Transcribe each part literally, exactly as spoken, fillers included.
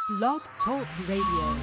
Blog Talk Radio.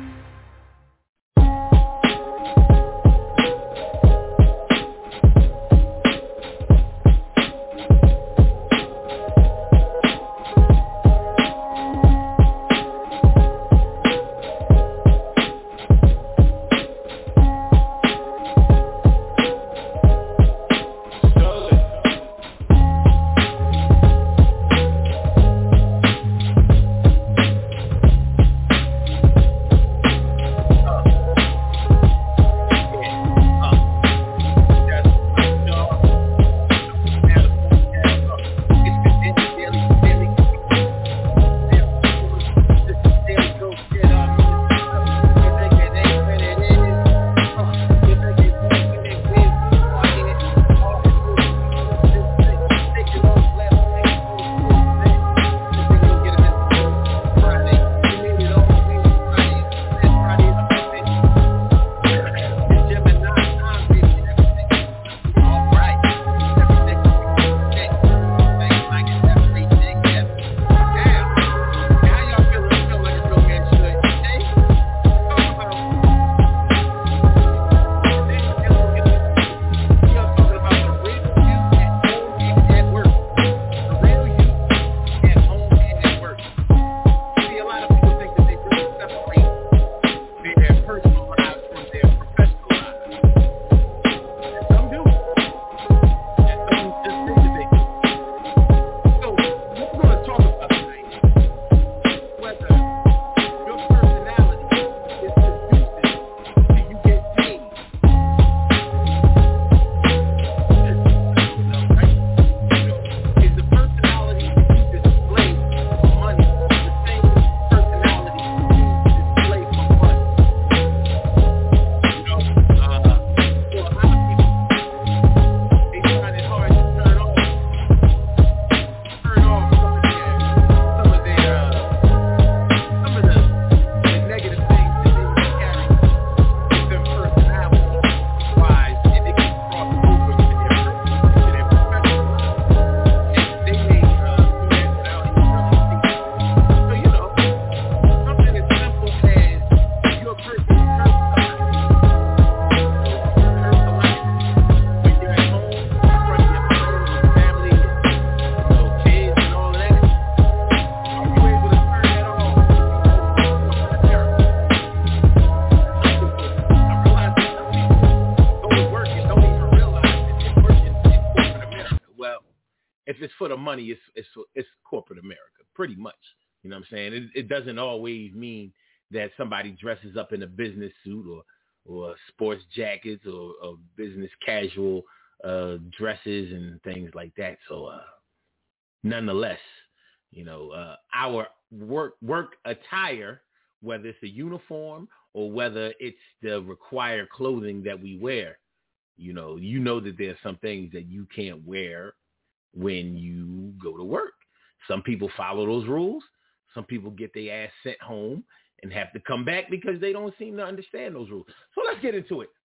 Money, it's, it's it's corporate America, pretty much. You know what I'm saying? It, it doesn't always mean that somebody dresses up in a business suit or or sports jackets or, or business casual uh, dresses and things like that. So, uh, nonetheless, you know, uh, our work work attire, whether it's a uniform or whether it's the required clothing that we wear, you know, you know that there's some things that you can't wear when you go to work. Some people follow those rules. Some people get their ass sent home and have to come back because they don't seem to understand those rules. So let's get into it.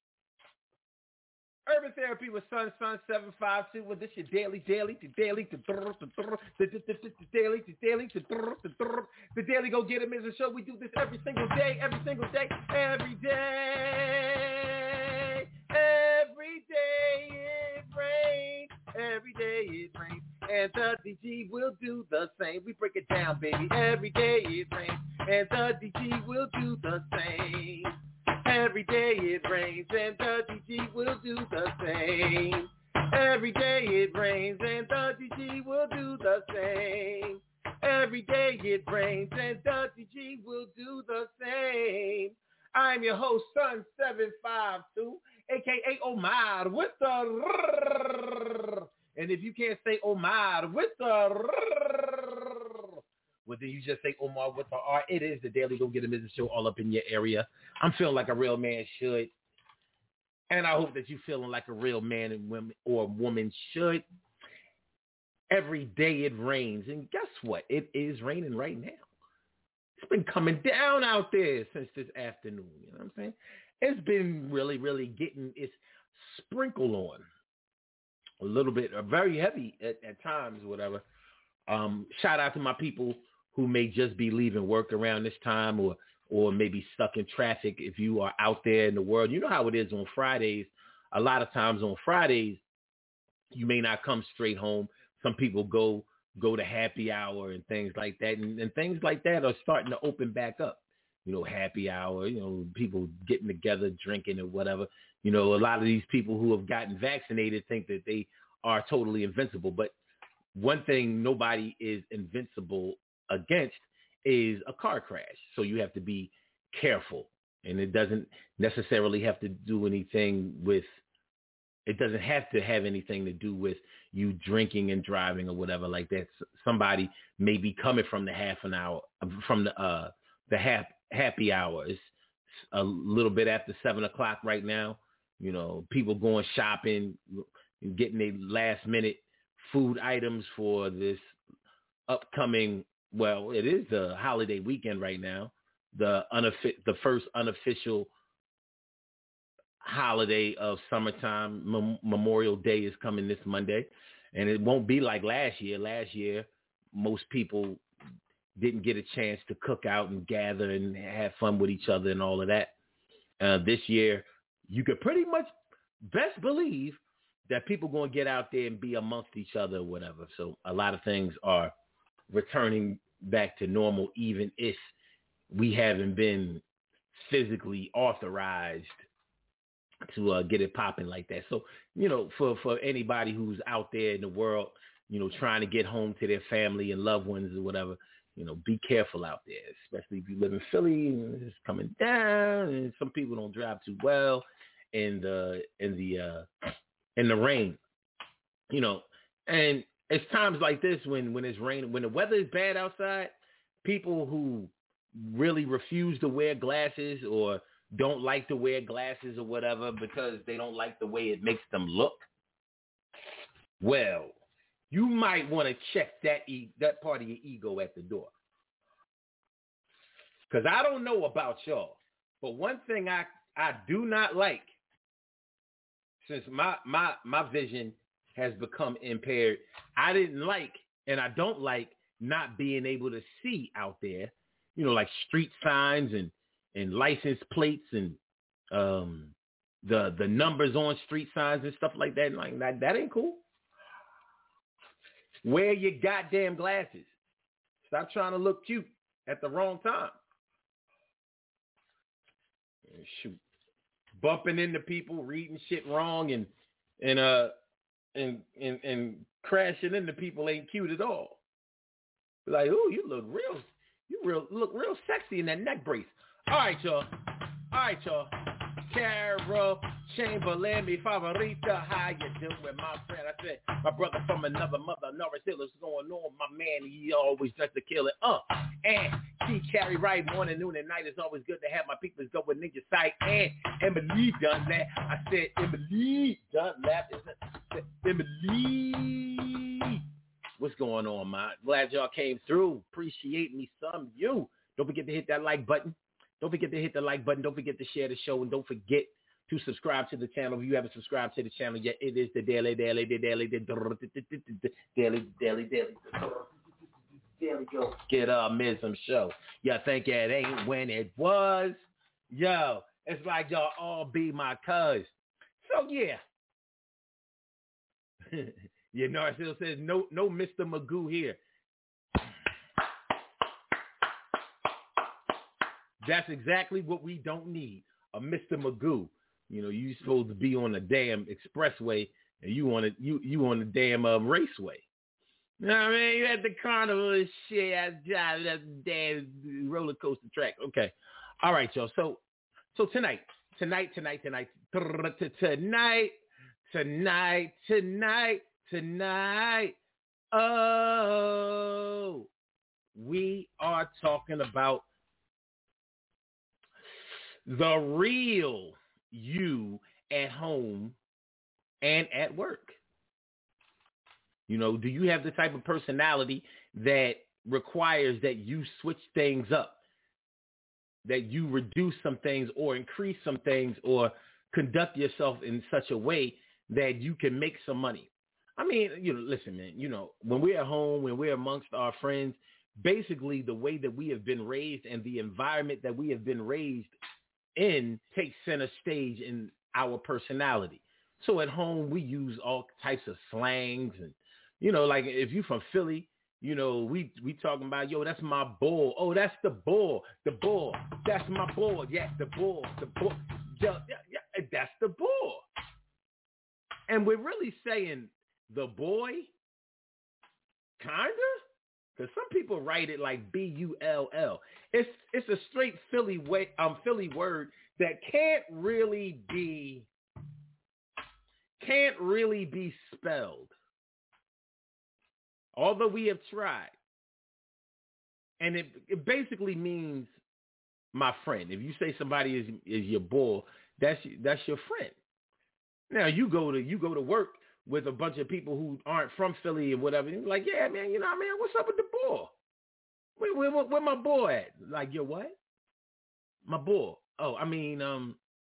Urban Therapy with Sun Sun seven five two. Well, this your daily, daily, the daily, the daily, the daily, the daily go get 'em is a show. We do this every single day, every single day, every day, every day it rains, every day it rains, and the D G will do the same. We break it down, baby. Every day it rains, and the D G will do the same. Every day it rains and the D G will do the same. Every day it rains and the D G will do the same. Every day it rains and the D G will do the same. I'm your host, Sun seven five two, a k a. Omar with the... And if you can't say Omar with the... Well, then you just say Omar with the R. It is the Daily Go Get 'Em Business Show all up in your area. I'm feeling like a real man should. And I hope that you're feeling like a real man and woman or woman should. Every day it rains. And guess what? It is raining right now. It's been coming down out there since this afternoon. You know what I'm saying? It's been really, really getting its sprinkle on. A little bit, or very heavy at, at times, whatever. Um, shout out to my people who may just be leaving work around this time, or or maybe stuck in traffic if you are out there in the world. You know how it is on Fridays. A lot of times on Fridays, you may not come straight home. Some people go go to happy hour and things like that. And, and things like that are starting to open back up. You know, happy hour, you know, people getting together, drinking or whatever. You know, a lot of these people who have gotten vaccinated think that they are totally invincible. But one thing nobody is invincible against is a car crash. So you have to be careful. And it doesn't necessarily have to do anything with, it doesn't have to have anything to do with you drinking and driving or whatever like that. Somebody may be coming from the half an hour, from the uh, the half, happy hour. It's a little bit after seven o'clock right now. You know, people going shopping, getting their last minute food items for this upcoming, well, it is the holiday weekend right now. The unoffi- the first unofficial holiday of summertime, Mem- Memorial Day is coming this Monday, and it won't be like last year. Last year, most people didn't get a chance to cook out and gather and have fun with each other and all of that. Uh, this year, you could pretty much best believe that people going to get out there and be amongst each other or whatever. So a lot of things are returning back to normal, even if we haven't been physically authorized to uh, get it popping like that. So, you know, for, for anybody who's out there in the world, you know, trying to get home to their family and loved ones or whatever, you know, be careful out there, especially if you live in Philly and it's coming down and some people don't drive too well in the, in the, uh, in the rain, you know, and it's times like this when, when it's raining, when the weather is bad outside, people who really refuse to wear glasses or don't like to wear glasses or whatever because they don't like the way it makes them look, well, you might want to check that e- that part of your ego at the door. Because I don't know about y'all, but one thing I, I do not like, since my, my, my vision has become impaired, I didn't like and I don't like not being able to see out there, you know, like street signs and and license plates and um, the the numbers on street signs and stuff like that. Like that, that ain't cool. Wear your goddamn glasses. Stop trying to look cute at the wrong time. And shoot, bumping into people, reading shit wrong, and and uh and and and crashing into people ain't cute at all. Like, ooh, you look real, you real look real sexy in that neck brace. All right, y'all. All right, y'all. Carol Chamberlain, mi favorita. How you doing, my friend? I said, my brother from another mother, Norris Hill is going on. My man, he always just to kill it. Uh, and T. Carrie Wright, morning, noon, and night. It's always good to have my people go with Ninja Sight. And Emily Dunlap. I said, Emily Dunlap. Is Emily. What's going on, man? Glad y'all came through. Appreciate me some you. Don't forget to hit that like button. Don't forget to hit the like button. Don't forget to share the show. And don't forget to subscribe to the channel. If you haven't subscribed to the channel yet, it is the Daily, Daily, the Daily, the Daily, Daily, Daily, Daily, Go Get a Mism show. Y'all think it ain't when it was? Yo, it's like y'all all be my cuz. So, yeah. Yeah, Narcille says, no, no Mister Magoo here. That's exactly what we don't need, a Mister Magoo. You know, you supposed to be on a damn expressway, and you on a, you you on the damn uh, raceway. You know what I mean? You at the carnival and shit. I drive that damn roller coaster track. Okay, all right, y'all. So, so tonight, tonight, tonight, tonight, tonight, tonight, tonight, tonight. Oh, we are talking about the real you at home and at work. You know, do you have the type of personality that requires that you switch things up, that you reduce some things or increase some things or conduct yourself in such a way that you can make some money? I mean, you know, listen, man, you know, when we're at home, when we're amongst our friends, basically the way that we have been raised and the environment that we have been raised in takes center stage in our personality. So at home, we use all types of slangs and, you know, like if you from Philly, you know, we we talking about, yo, that's my bull. Oh, that's the bull. The bull. That's my bull. Yeah, the bull. The bull. Yeah, yeah, yeah, that's the bull. And we're really saying the boy, kinda? Because some people write it like B U L L. It's it's a straight Philly way, um Philly word that can't really be can't really be spelled. Although we have tried. And it, it basically means my friend. If you say somebody is is your bull, that's that's your friend. Now you go to you go to work with a bunch of people who aren't from Philly or whatever. And you're like, yeah, man, you know what I mean? What's up with the bull? Where, where, where, where my bull at? Like, your what? My bull. Oh, I mean, um,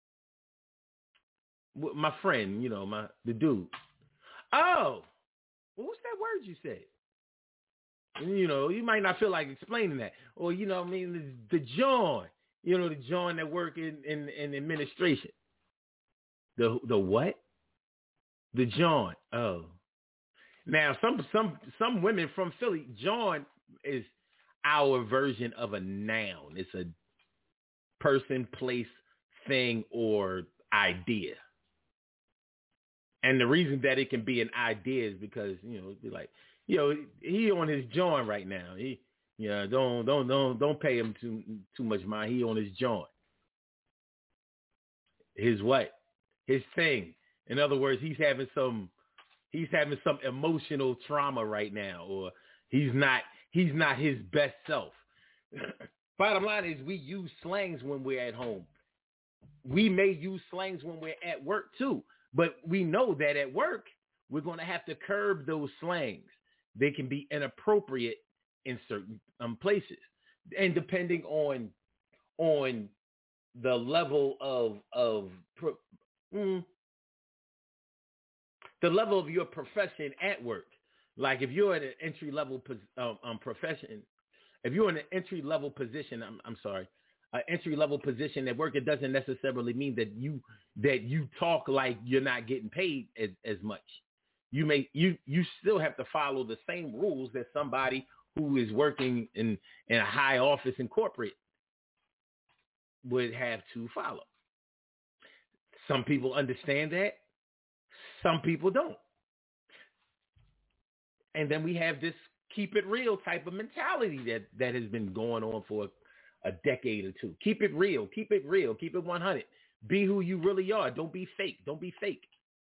my friend, you know, my the dude. Oh, well, what's that word you said? You know, you might not feel like explaining that. Or, you know what I mean, the, the John, you know, the John that work in, in, in administration. The the what? The John. Oh. Now, some some some women from Philly, John is our version of a noun. It's a person, place, thing, or idea. And the reason that it can be an idea is because, you know, it'd be like, you know, he on his joint right now. He, you know, don't don't don't don't pay him too too much mind. He on his joint. His what? His thing. In other words, he's having some he's having some emotional trauma right now, or he's not he's not his best self. Bottom line is, we use slangs when we're at home. We may use slangs when we're at work too, but we know that at work we're going to have to curb those slangs. They can be inappropriate in certain um, places, and depending on on the level of of mm, the level of your profession at work. Like if you're at an entry level um, um, profession, if you're in an entry level position, I'm, I'm sorry, an entry level position at work, it doesn't necessarily mean that you that you talk like you're not getting paid as, as much. You may you you still have to follow the same rules that somebody who is working in, in a high office in corporate would have to follow. Some people understand that. Some people don't. And then we have this keep it real type of mentality that, that has been going on for a decade or two. Keep it real. Keep it real. Keep it one hundred. Be who you really are. Don't be fake. Don't be fake.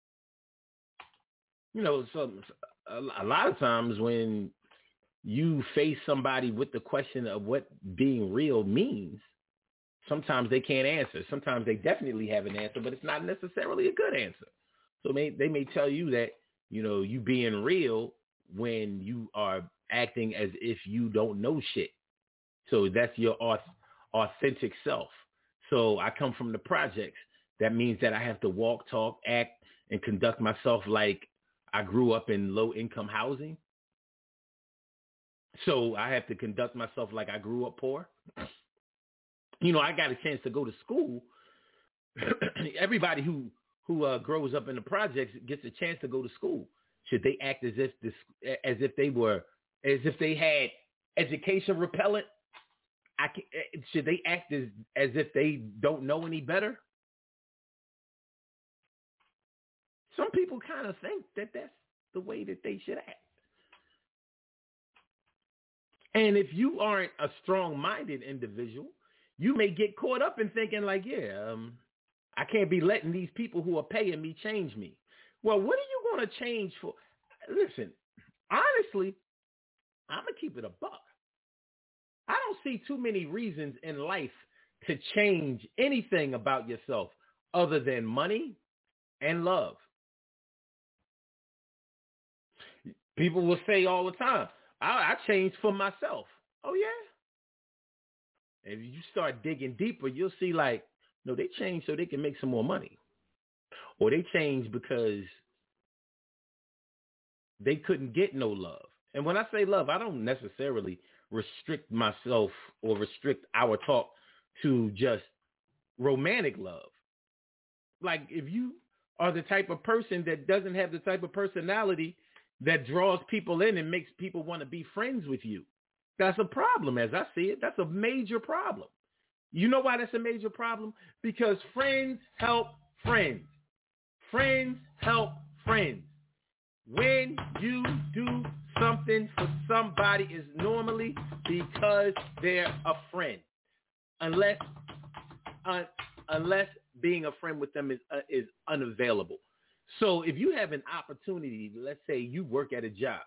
You know, so a lot of times when you face somebody with the question of what being real means, sometimes they can't answer. Sometimes they definitely have an answer, but it's not necessarily a good answer. So they, they may tell you that, you know, you being real when you are acting as if you don't know shit. So that's your authentic self. So I come from the projects. That means that I have to walk, talk, act, and conduct myself like I grew up in low-income housing. So I have to conduct myself like I grew up poor. You know, I got a chance to go to school. Everybody who who uh, grows up in the projects gets a chance to go to school. Should they act as if this, as if they were, as if they had education repellent? I can, should they act as as if they don't know any better? Some people kind of think that that's the way that they should act. And if you aren't a strong-minded individual, you may get caught up in thinking like, yeah, um, I can't be letting these people who are paying me change me. Well, what are you going to change for? Listen, honestly, I'm going to keep it a buck. I don't see too many reasons in life to change anything about yourself other than money and love. People will say all the time, I, I changed for myself. Oh, yeah? If you start digging deeper, you'll see like, no, they changed so they can make some more money. Or they changed because they couldn't get no love. And when I say love, I don't necessarily restrict myself or restrict our talk to just romantic love. Like, if you are the type of person that doesn't have the type of personality that draws people in and makes people want to be friends with you, that's a problem as I see it. That's a major problem. You know why that's a major problem? Because friends help friends. Friends help friends. When you do something for somebody, is normally because they're a friend. Unless, uh, unless being a friend with them is uh, is unavailable. So if you have an opportunity, let's say you work at a job,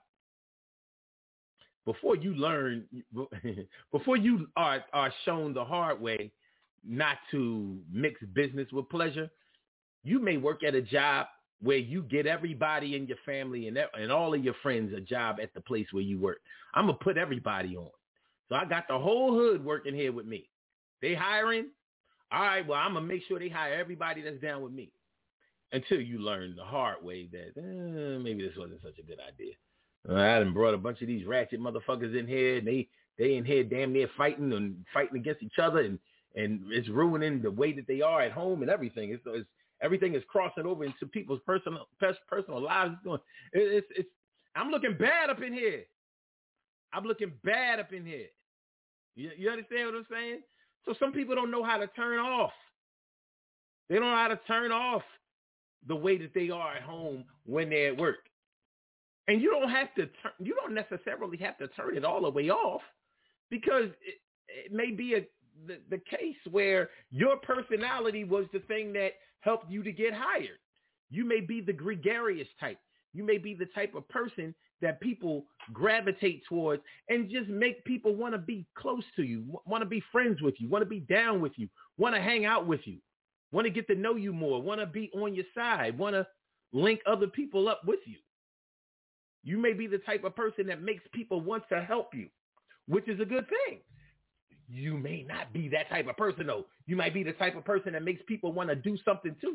before you learn, before you are, are shown the hard way not to mix business with pleasure, you may work at a job where you get everybody in your family and, and all of your friends a job at the place where you work. I'm going to put everybody on. So I got the whole hood working here with me. They hiring? All right, well, I'm going to make sure they hire everybody that's down with me. Until you learn the hard way that eh, maybe this wasn't such a good idea. I done brought a bunch of these ratchet motherfuckers in here, and they they in here damn near fighting and fighting against each other, and, and it's ruining the way that they are at home and everything. It's, it's everything is crossing over into people's personal personal lives. It's going, it, it's it's. I'm looking bad up in here. I'm looking bad up in here. You, you understand what I'm saying? So some people don't know how to turn off. They don't know how to turn off the way that they are at home when they're at work. And you don't have to turn, you don't necessarily have to turn it all the way off, because it, it may be a, the, the case where your personality was the thing that helped you to get hired. You may be the gregarious type. You may be the type of person that people gravitate towards and just make people want to be close to you, want to be friends with you, want to be down with you, want to hang out with you, want to get to know you more, want to be on your side, want to link other people up with you. You may be the type of person that makes people want to help you, which is a good thing. You may not be that type of person, though. You might be the type of person that makes people want to do something to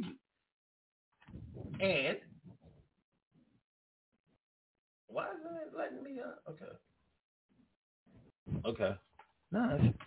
you. And why isn't it letting me uh okay. Okay. No, it's,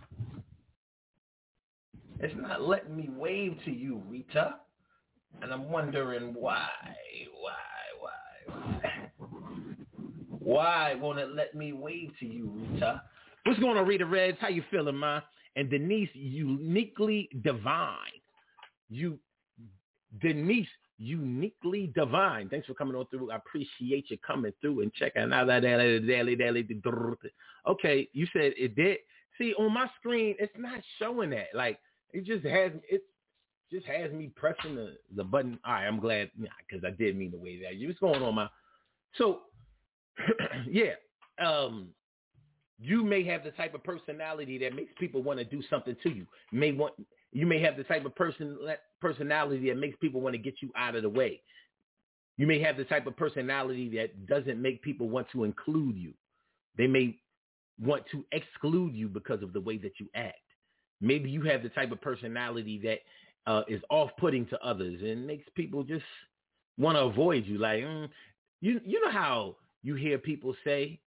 it's not letting me wave to you, Rita. And I'm wondering why, why, why, why. Why won't it let me wave to you, Rita? What's going on, Rita Reds? How you feeling, ma? And Denise, uniquely divine. You, Denise, uniquely divine. Thanks for coming on through. I appreciate you coming through and checking out that daily, daily, daily. Okay, you said it did. See, on my screen, it's not showing that. Like, it just has it just has me pressing the, the button. All right, I'm glad, because I did mean to wave at you. What's going on, ma? So, yeah, um, you may have the type of personality that makes people want to do something to you. May want you may have the type of person personality that makes people want to get you out of the way. You may have the type of personality that doesn't make people want to include you. They may want to exclude you because of the way that you act. Maybe you have the type of personality that uh, is off-putting to others and makes people just want to avoid you. Like, mm, you you know how you hear people say,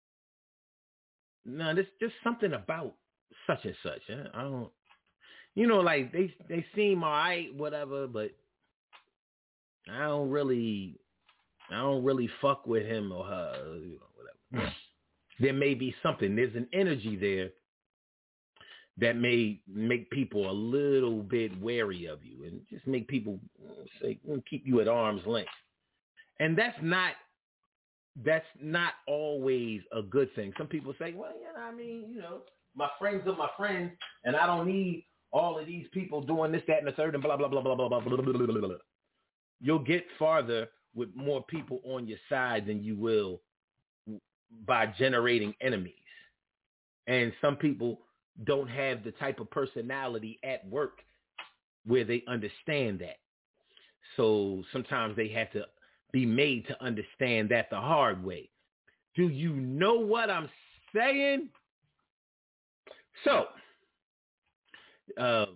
no, there's just something about such and such. Huh? I don't, you know, like they they seem all right, whatever, but I don't really, I don't really fuck with him or her, you know, whatever. There may be something. There's an energy there that may make people a little bit wary of you and just make people say, keep you at arm's length. And that's not, that's not always a good thing. Some people say, well, you know, I mean, you know, my friends are my friends, and I don't need all of these people doing this, that, and the third, and blah, blah, blah, blah, blah, blah, blah, blah, blah, blah, blah. You'll get farther with more people on your side than you will by generating enemies. And some people don't have the type of personality at work where they understand that. So sometimes they have to be made to understand that the hard way. Do you know what I'm saying? So, uh,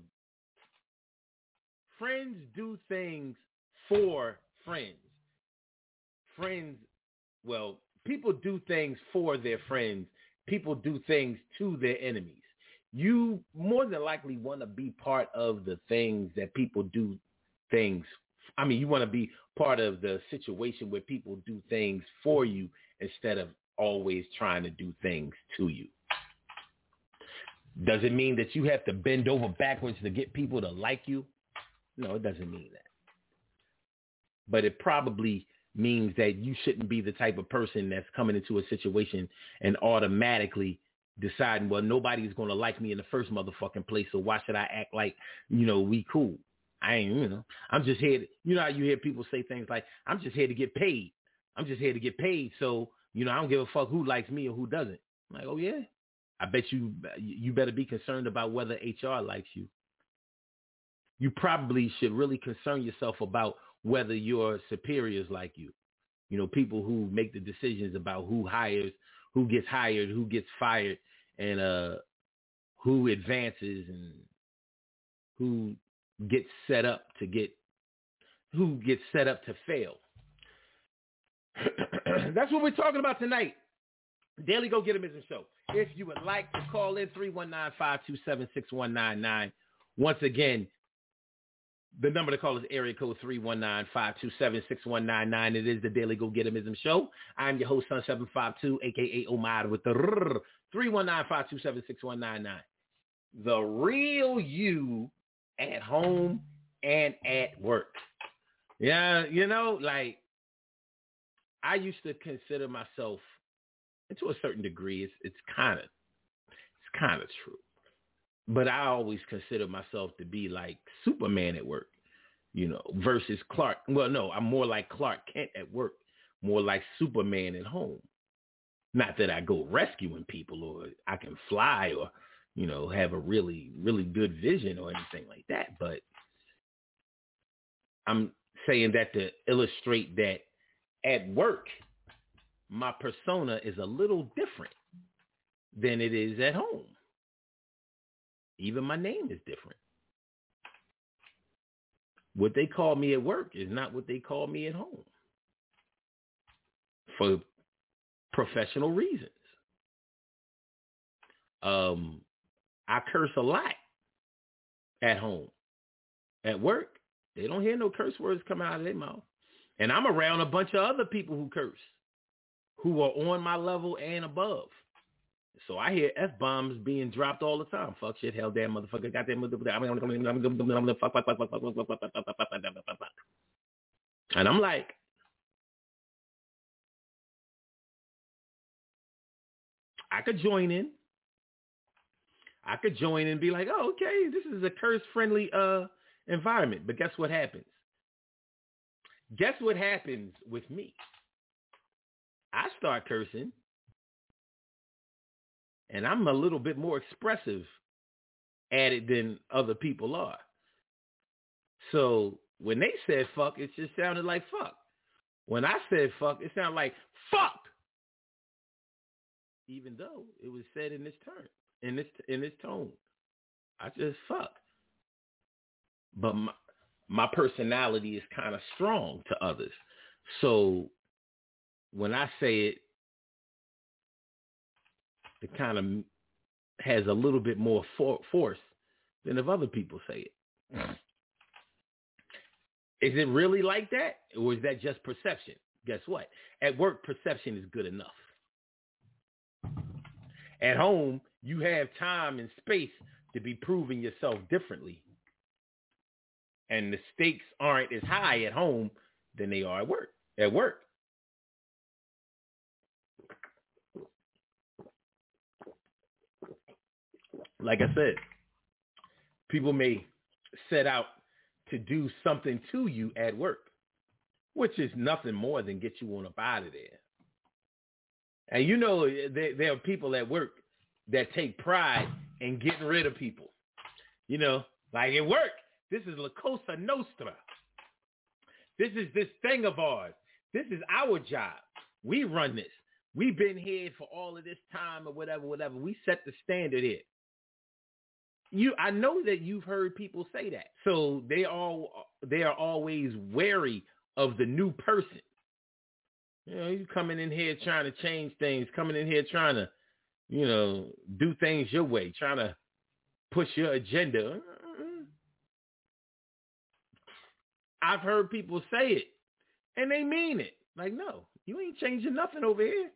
friends do things for friends. Friends, well, people do things for their friends people do things to their enemies. You more than likely want to be part of the things that people do things. I mean, you want to be part of the situation where people do things for you instead of always trying to do things to you. Does it mean that you have to bend over backwards to get people to like you? No, it doesn't mean that. But it probably means that you shouldn't be the type of person that's coming into a situation and automatically deciding, well, nobody's going to like me in the first motherfucking place, so why should I act like, you know, we cool? I ain't, you know, I'm just here to, you know how you hear people say things like, I'm just here to get paid. I'm just here to get paid, so, you know, I don't give a fuck who likes me or who doesn't. I'm like, oh, yeah? I bet you you better be concerned about whether H R likes you. You probably should really concern yourself about whether your superiors like you. You know, people who make the decisions about who hires, who gets hired, who gets fired, and uh, who advances and who gets set up to get, who gets set up to fail. That's what we're talking about tonight. Daily Go Get 'Em is a show. If you would like to call in, three one nine, five two seven, six one nine nine. Once again, the number to call is area code three one nine, five two seven, six one nine nine. It is the Daily Go Get 'Emism show. I'm your host, Sun seven five two, a k a. Omar with the rrr, three one nine, five two seven, six one nine nine. The real you at home and at work. Yeah, you know, like, I used to consider myself, and to a certain degree, it's it's kind of it's kind of true. But I always consider myself to be like Superman at work, you know, versus Clark. Well, no, I'm more like Clark Kent at work, more like Superman at home. Not that I go rescuing people or I can fly or, you know, have a really, really good vision or anything like that. But I'm saying that to illustrate that at work, my persona is a little different than it is at home. Even my name is different. What they call me at work is not what they call me at home. For professional reasons. Um, I curse a lot at home. At work, they don't hear no curse words come out of their mouth. And I'm around a bunch of other people who curse, who are on my level and above. So I hear F-bombs being dropped all the time. Fuck, shit, hell, damn, motherfucker, goddamn, motherfucker, fuck, fuck, fuck, fuck, fuck, fuck, fuck, fuck, fuck, fuck, fuck, fuck. And I'm like, I could join in. I could join in and be like, oh, okay, this is a curse-friendly uh, environment. But guess what happens? Guess what happens with me? I start cursing. And I'm a little bit more expressive at it than other people are. So when they said fuck, it just sounded like fuck. When I said fuck, it sounded like fuck. Even though it was said in this turn, in this in this tone. I just fuck. But my, my personality is kind of strong to others. So when I say it, it kind of has a little bit more for- force than if other people say it. Is it really like that? Or is that just perception? Guess what? At work, perception is good enough. At home, you have time and space to be proving yourself differently. And the stakes aren't as high at home than they are at work. At work. Like I said, people may set out to do something to you at work, which is nothing more than get you on up out of there. And you know, there, there are people at work that take pride in getting rid of people. You know, like at work, this is La Cosa Nostra. This is this thing of ours. This is our job. We run this. We've been here for all of this time or whatever, whatever. We set the standard here. You, I know that you've heard people say that. So they all they are always wary of the new person. You know, you coming in here trying to change things, coming in here trying to you know, do things your way, trying to push your agenda. I've heard people say it, and they mean it. Like, no, you ain't changing nothing over here.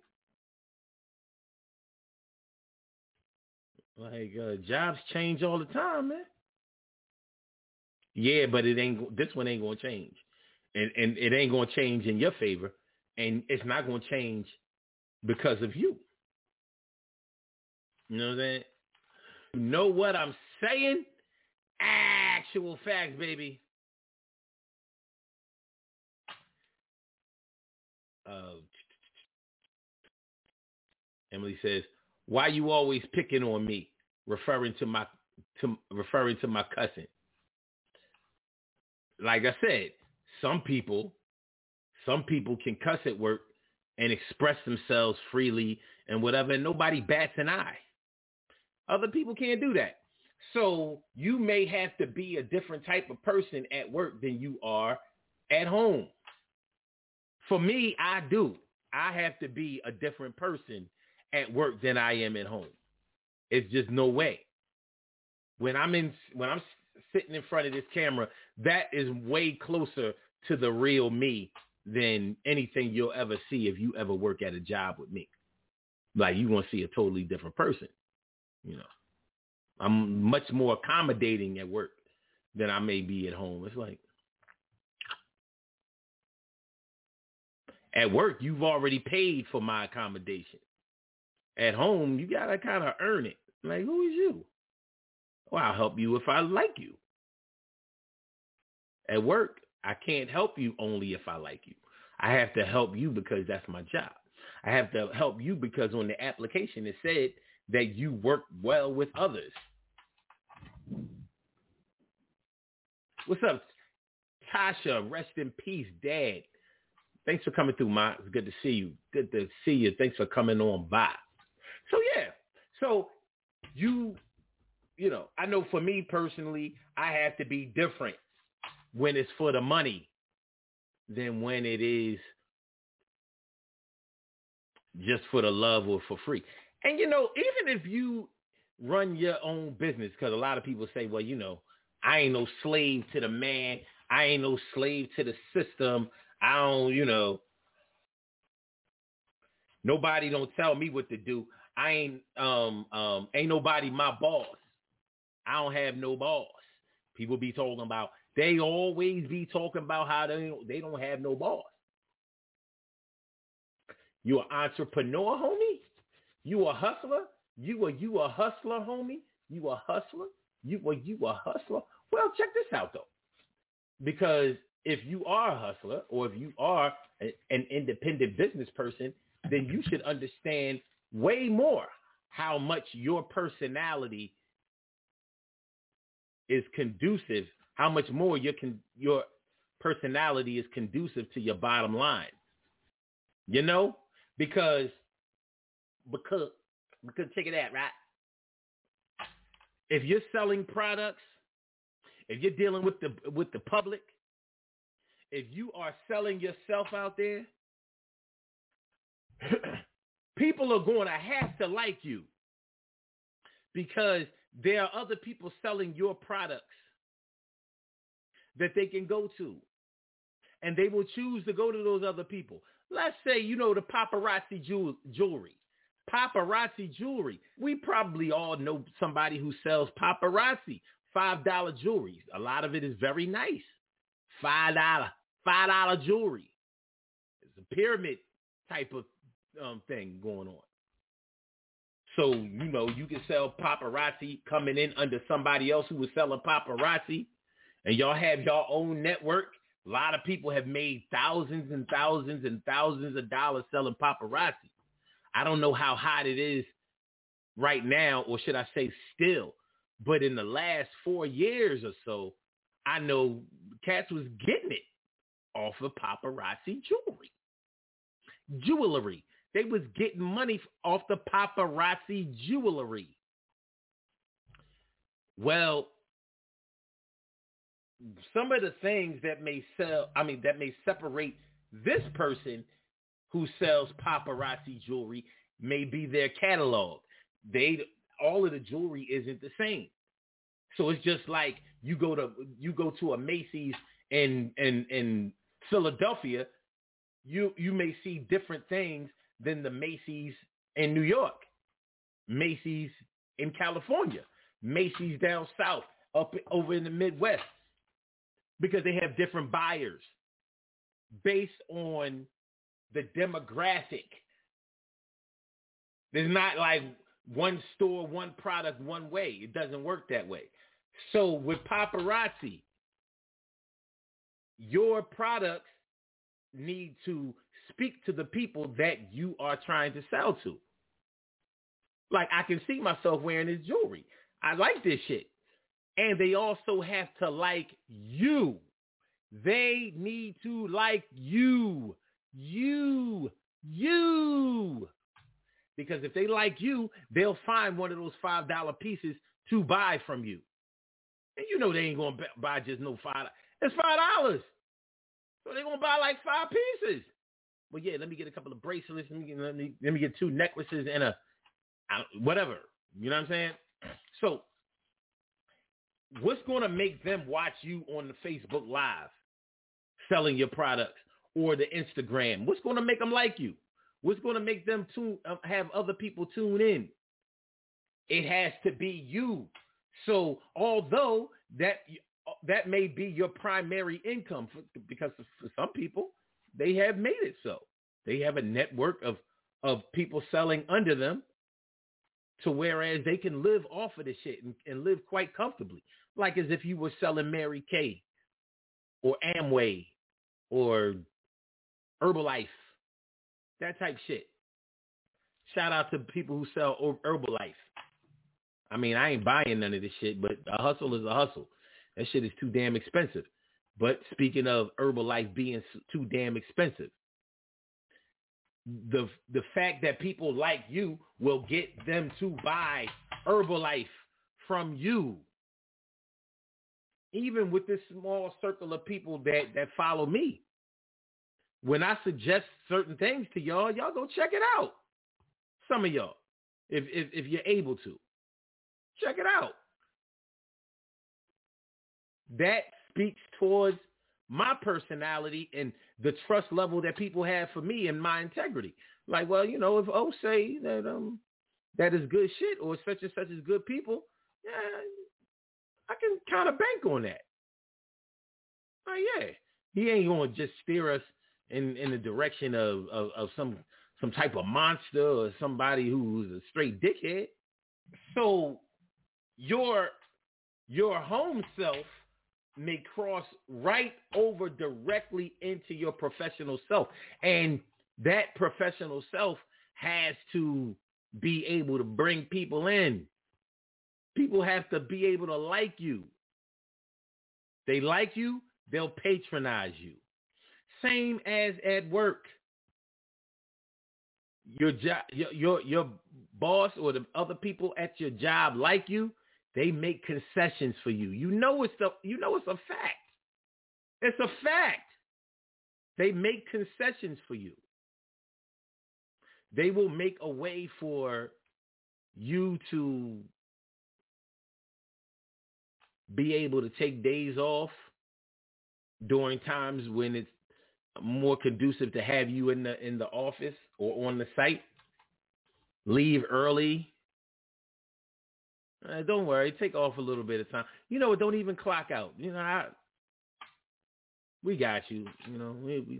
Like, uh, jobs change all the time, man. Yeah, but it ain't. This one ain't gonna change, and and it ain't gonna change in your favor, and it's not gonna change because of you. You know what I'm saying? You know what I'm saying? Actual facts, baby. Uh, Emily says, "Why you always picking on me?" Referring to my to referring to my cousin. Like I said, some people, some people can cuss at work and express themselves freely and whatever, and nobody bats an eye. Other people can't do that. So you may have to be a different type of person at work than you are at home. For me, I do. I have to be a different person at work than I am at home. It's just no way. When I'm in, when I'm sitting in front of this camera, that is way closer to the real me than anything you'll ever see if you ever work at a job with me. Like, you're going to see a totally different person. You know, I'm much more accommodating at work than I may be at home. It's like, at work, you've already paid for my accommodation. At home, you got to kind of earn it. Like, who is you? Well, I'll help you if I like you. At work, I can't help you only if I like you. I have to help you because that's my job. I have to help you because on the application it said that you work well with others. What's up, Tasha? Rest in peace, Dad. Thanks for coming through, Ma. It's good to see you. Good to see you. Thanks for coming on by. So, yeah. So, you, you know, I know for me personally, I have to be different when it's for the money than when it is just for the love or for free. And, you know, even if you run your own business, because a lot of people say, well, you know, I ain't no slave to the man. I ain't no slave to the system. I don't, you know, nobody don't tell me what to do. I ain't, um, um, ain't nobody my boss. I don't have no boss. People be talking about, they always be talking about how they don't, they don't have no boss. You an entrepreneur, homie? You a hustler? You a, you a hustler, homie? You a hustler? You a, you a hustler? Well, check this out, though. Because if you are a hustler or if you are a, an independent business person, then you should understand way more how much your personality is conducive, how much more your con- your personality is conducive to your bottom line. You know? Because, because, because check it out, right? If you're selling products, if you're dealing with the with the public, if you are selling yourself out there, people are going to have to like you because there are other people selling your products that they can go to, and they will choose to go to those other people. Let's say, you know, the paparazzi jewel- jewelry. Paparazzi jewelry. We probably all know somebody who sells paparazzi, five dollar jewelry. A lot of it is very nice. five dollar, five dollar jewelry. It's a pyramid type of um, thing going on. So, you know, you can sell paparazzi coming in under somebody else who was selling paparazzi, and y'all have your own network. A lot of people have made thousands and thousands and thousands of dollars selling paparazzi. I don't know how hot it is right now, or should I say still, but in the last four years or so, I know cats was getting it off of paparazzi jewelry. Jewelry. They was getting money off the paparazzi jewelry. Well, some of the things that may sell, I mean, that may separate this person who sells paparazzi jewelry may be their catalog. they all of the jewelry isn't the same. So it's just like you go to you go to a Macy's in in in Philadelphia, you you may see different things than the Macy's in New York, Macy's in California, Macy's down south, up over in the Midwest, because they have different buyers based on the demographic. There's not like one store, one product, one way. It doesn't work that way. So with paparazzi, your products need to speak to the people that you are trying to sell to. Like, I can see myself wearing this jewelry. I like this shit. And they also have to like you. They need to like you. You. You. Because if they like you, they'll find one of those five dollar pieces to buy from you. And you know they ain't going to buy just no five dollars. It's five dollars. So they're going to buy like five pieces. Well, yeah, let me get a couple of bracelets. Let me get, let me, let me get two necklaces and a whatever. You know what I'm saying? So what's going to make them watch you on the Facebook Live selling your products or the Instagram? What's going to make them like you? What's going to make them tune, uh, have other people tune in? It has to be you. So although that that may be your primary income, for, because for some people, they have made it so. They have a network of, of people selling under them, to whereas they can live off of this shit and, and live quite comfortably. Like as if you were selling Mary Kay or Amway or Herbalife. That type shit. Shout out to people who sell Herbalife. I mean, I ain't buying none of this shit, but a hustle is a hustle. That shit is too damn expensive. But speaking of Herbalife being too damn expensive, the the fact that people like you will get them to buy Herbalife from you. Even with this small circle of people that, that follow me. When I suggest certain things to y'all, y'all go check it out. Some of y'all, if, if if you're able to. Check it out. That speaks towards my personality and the trust level that people have for me and my integrity. Like, well, you know, if O say that um that is good shit or such and such is good people, yeah, I can kind of bank on that. Oh, yeah. He ain't going to just steer us in, in the direction of, of, of some some type of monster or somebody who's a straight dickhead. So your your home self may cross right over directly into your professional self. And that professional self has to be able to bring people in. People have to be able to like you. They like you, they'll patronize you. Same as at work. Your job, your, your your boss or the other people at your job like you, they make concessions for you. You know it's a, you know it's a fact. It's a fact. They make concessions for you. They will make a way for you to be able to take days off during times when it's more conducive to have you in the in the office or on the site. Leave early. Uh, don't worry, take off a little bit of time. You know, don't even clock out. You know, I, we got you. You know, we, we,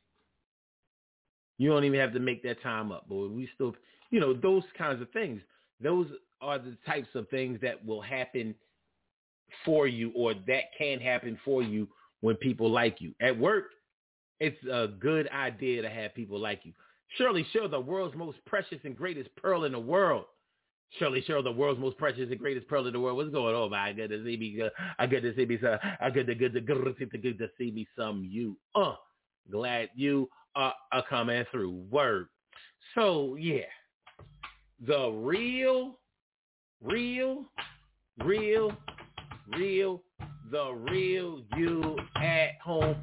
you don't even have to make that time up, boy. We still, you know, those kinds of things. Those are the types of things that will happen for you, or that can happen for you when people like you. At work, it's a good idea to have people like you. Shirley Shirley, the world's most precious and greatest pearl in the world. Shirley Shirley, the world's most precious and greatest pearl in the world. What's going on, man? I got to see me. I got to see me some. I got to good to good to see me some you. Uh, glad you are, are coming through. Word. So yeah, the real, real, real, real, the real you at home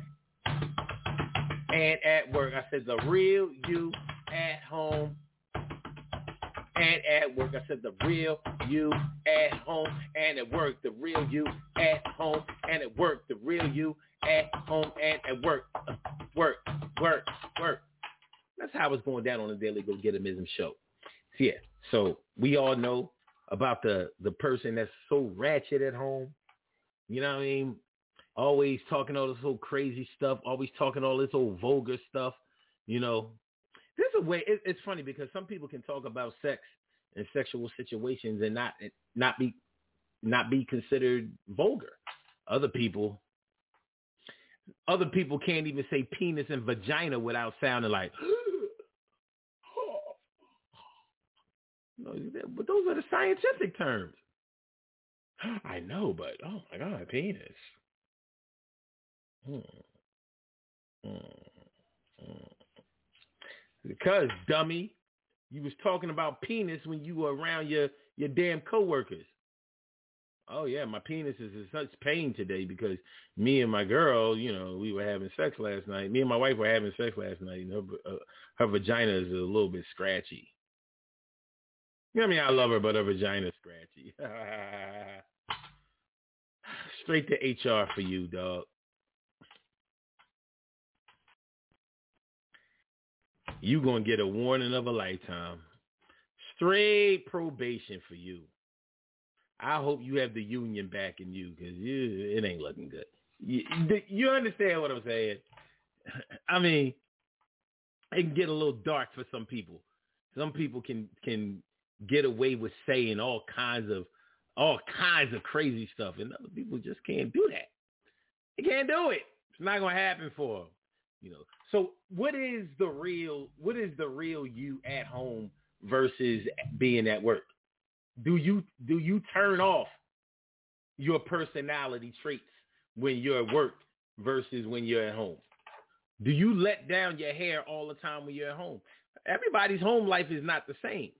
and at work. I said the real you at home and at work. I said the real you at home and at work. The real you at home and at work. The real you at home and at work. Uh, work, work, work. That's how it's going down on the Daily Go Get 'Emism show. So, yeah, so we all know about the, the person that's so ratchet at home. You know what I mean? Always talking all this old crazy stuff. Always talking all this old vulgar stuff. You know, there's a way. It, it's funny because some people can talk about sex and sexual situations and not not be not be considered vulgar. Other people, other people can't even say penis and vagina without sounding like. No, but those are the scientific terms. I know, but oh my God, penis. Hmm. Hmm. Hmm. Because, dummy, you was talking about penis when you were around your, your damn coworkers. Oh, yeah, my penis is in such pain today because me and my girl, you know, we were having sex last night. Me and my wife were having sex last night, and her, uh, her vagina is a little bit scratchy. You know what I mean? I love her, but her vagina is scratchy. Straight to H R for you, dog. You gonna get a warning of a lifetime. Straight probation for you. I hope you have the union backing you because you, it ain't looking good. You, you understand what I'm saying? I mean, it can get a little dark for some people. Some people can can get away with saying all kinds of all kinds of crazy stuff, and other people just can't do that. They can't do it. It's not gonna happen for them. You know. So what is the real what is the real you at home versus being at work? Do you do you turn off your personality traits when you're at work versus when you're at home? Do you let down your hair all the time when you're at home? Everybody's home life is not the same.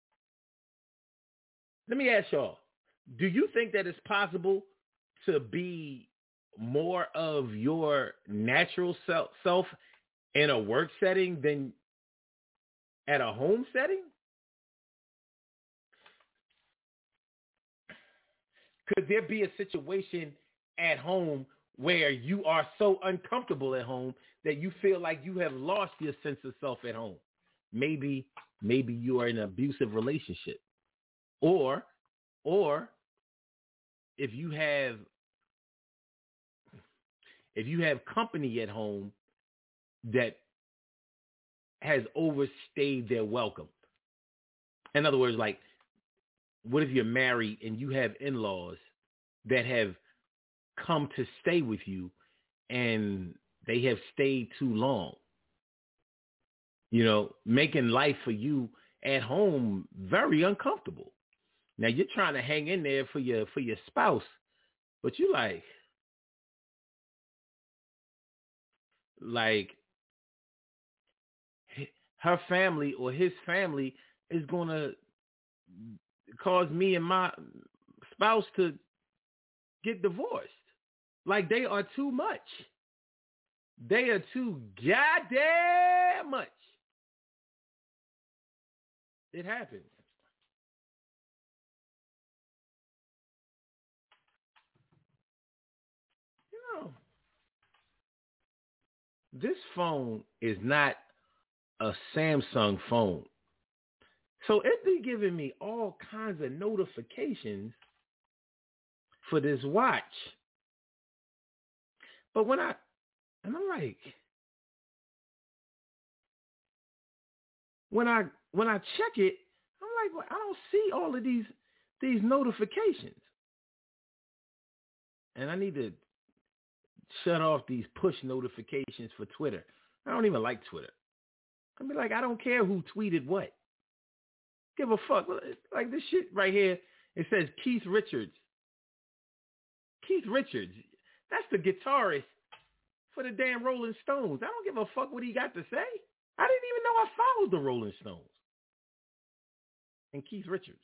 Let me ask y'all, do you think that it's possible to be more of your natural self in a work setting than at a home setting? Could there be a situation at home where you are so uncomfortable at home that you feel like you have lost your sense of self at home? Maybe, maybe you are in an abusive relationship. Or, or if you have, if you have company at home that has overstayed their welcome. In other words, like, what if you're married and you have in-laws that have come to stay with you and they have stayed too long? You know, making life for you at home very uncomfortable. Now you're trying to hang in there for your for your spouse, but you like like her family or his family is going to cause me and my spouse to get divorced. Like they are too much. They are too goddamn much. It happens. You know, this phone is not a Samsung phone. So it be giving me all kinds of notifications for this watch. But when I, and I'm like, when I when I check it, I'm like, well, I don't see all of these these notifications. And I need to shut off these push notifications for Twitter. I don't even like Twitter. I mean, like, I don't care who tweeted what. Give a fuck. Like this shit right here, it says Keith Richards. Keith Richards. That's the guitarist for the damn Rolling Stones. I don't give a fuck what he got to say. I didn't even know I followed the Rolling Stones. And Keith Richards.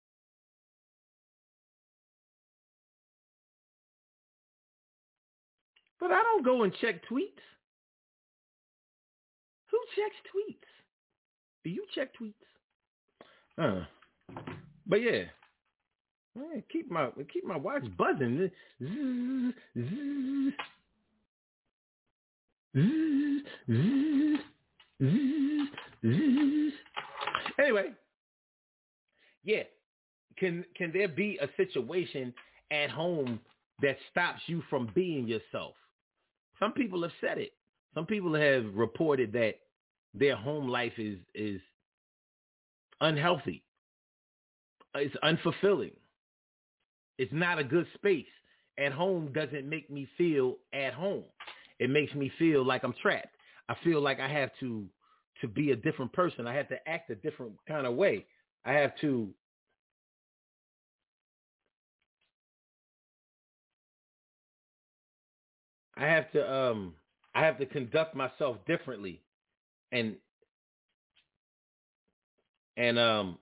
But I don't go and check tweets. Who checks tweets? Do you check tweets? Uh, but yeah, man, keep my keep my watch buzzing. Zzz, zzz, zzz, zzz, zzz, zzz. Anyway, yeah, can can there be a situation at home that stops you from being yourself? Some people have said it. Some people have reported that their home life is is unhealthy. It's unfulfilling. It's not a good space. At home doesn't make me feel at home. It makes me feel like I'm trapped. I feel like I have to to be a different person. I have to act a different kind of way. I have to I have to um I have to conduct myself differently and and um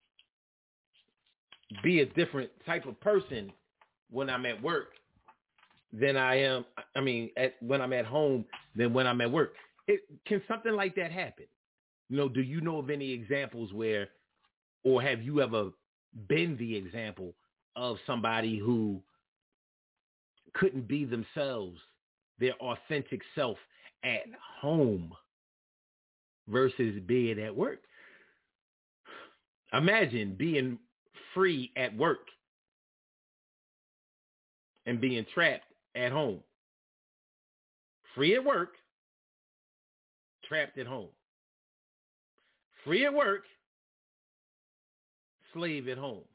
be a different type of person when I'm at work than I am I mean at when I'm at home than when I'm at work. It can something like that happen? You know, do you know of any examples where, or have you ever been the example of somebody who couldn't be themselves, their authentic self at home versus being at work? Imagine being free at work and being trapped at home. Free at work, trapped at home. Free at work, slave at home.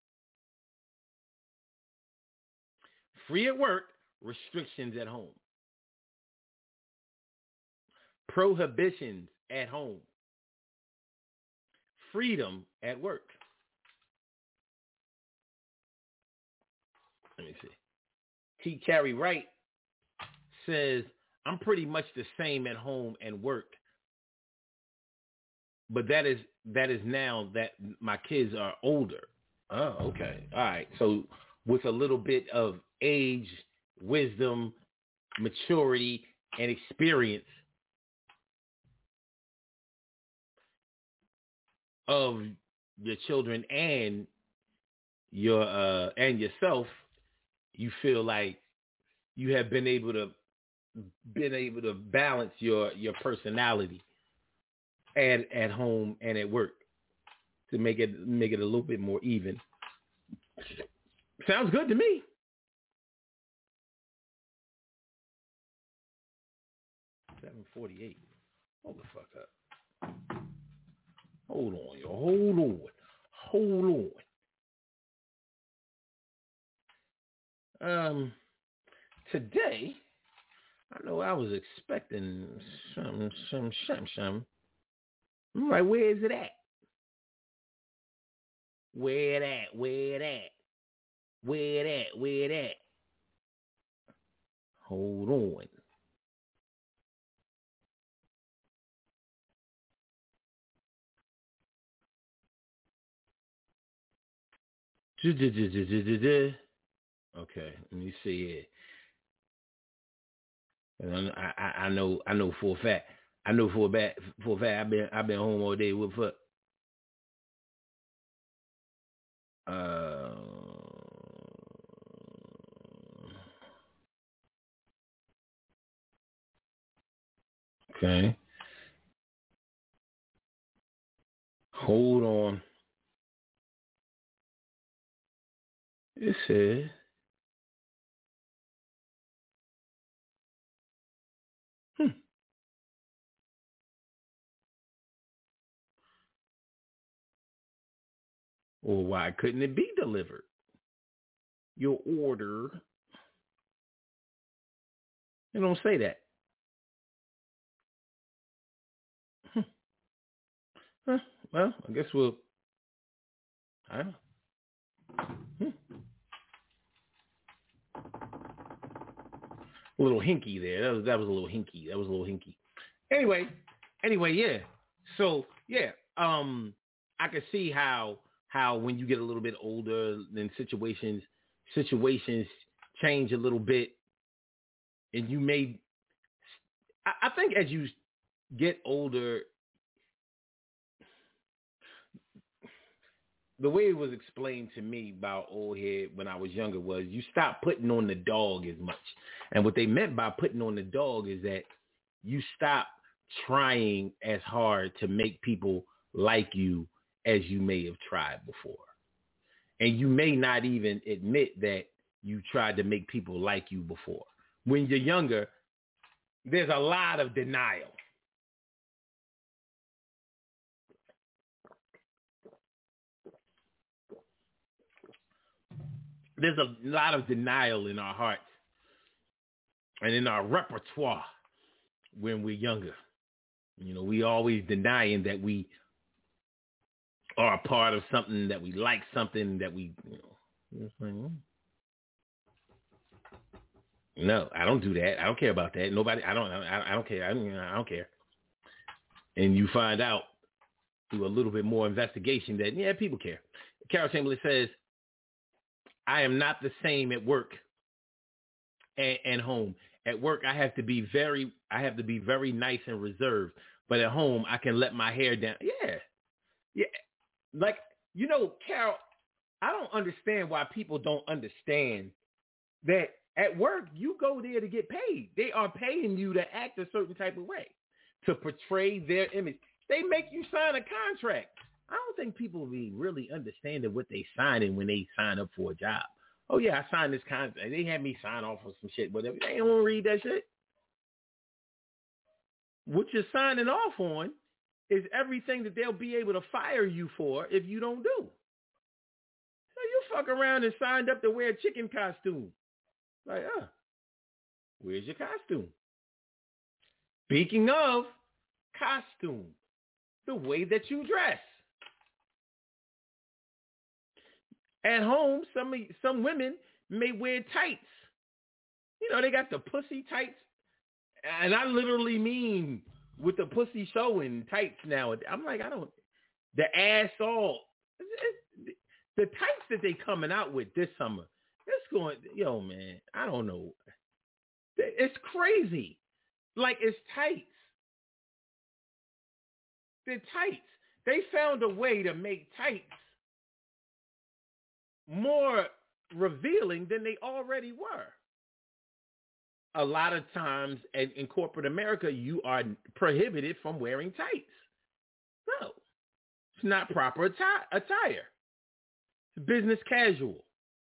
Free at work, restrictions at home. Prohibitions at home. Freedom at work. Let me see. T. Carey Wright says, I'm pretty much the same at home and work. But that is that is now that my kids are older. Oh, okay. All right. So with a little bit of age, wisdom, maturity, and experience of your children and your uh, and yourself, you feel like you have been able to been able to balance your your personality at at home and at work to make it make it a little bit more even. Sounds good to me. seven forty-eight. Hold the fuck up. Hold on, yo. Hold on. Hold on. Um, today, I know I was expecting some, some, some, some. I'm like, where is it at? Where it at? Where it at? Where it at? Where it at? Hold on. Okay, let me see it. I, I, I know, I know for a fact. I know for a fact. For a fact, I've been, I've been home all day. What the fuck? Uh, okay. Hold on. It says. Hmm. Or why couldn't it be delivered? Your order. It don't say that. Hmm. Huh. Well, I guess we'll. I don't know. Hmm. A little hinky there. That was that was a little hinky. That was a little hinky. Anyway, anyway, yeah. So yeah, um, I can see how how when you get a little bit older, then situations situations change a little bit, and you may. I, I think as you get older, the way it was explained to me by old head when I was younger was you stop putting on the dog as much. And what they meant by putting on the dog is that you stop trying as hard to make people like you as you may have tried before. And you may not even admit that you tried to make people like you before. When you're younger, there's a lot of denial. There's a lot of denial in our hearts and in our repertoire when we're younger. You know, we always denying that we are a part of something, that we like something, that we, you know. No, I don't do that. I don't care about that. Nobody, I don't, I, I don't care. I, mean, I don't care. And you find out through a little bit more investigation that, yeah, people care. Carol Chamberlain says, I am not the same at work and, and home. At work, I have to be very, I have to be very nice and reserved. But at home, I can let my hair down. Yeah. Yeah. Like, you know, Carol, I don't understand why people don't understand that at work, you go there to get paid. They are paying you to act a certain type of way, to portray their image. They make you sign a contract. I don't think people be really understanding what they signing when they sign up for a job. Oh, yeah, I signed this contract. They had me sign off on some shit, whatever. They don't want to read that shit. What you're signing off on is everything that they'll be able to fire you for if you don't do. So you fuck around and signed up to wear a chicken costume. Like, uh, where's your costume? Speaking of costume, the way that you dress. At home, some some women may wear tights. You know, they got the pussy tights. And I literally mean with the pussy showing tights now. I'm like, I don't, the ass all, the tights that they coming out with this summer, it's going, yo, man, I don't know. It's crazy. Like, it's tights. They're tights. They found a way to make tights more revealing than they already were. A lot of times in, in corporate America, you are prohibited from wearing tights. No, it's not proper atti- attire. It's business casual.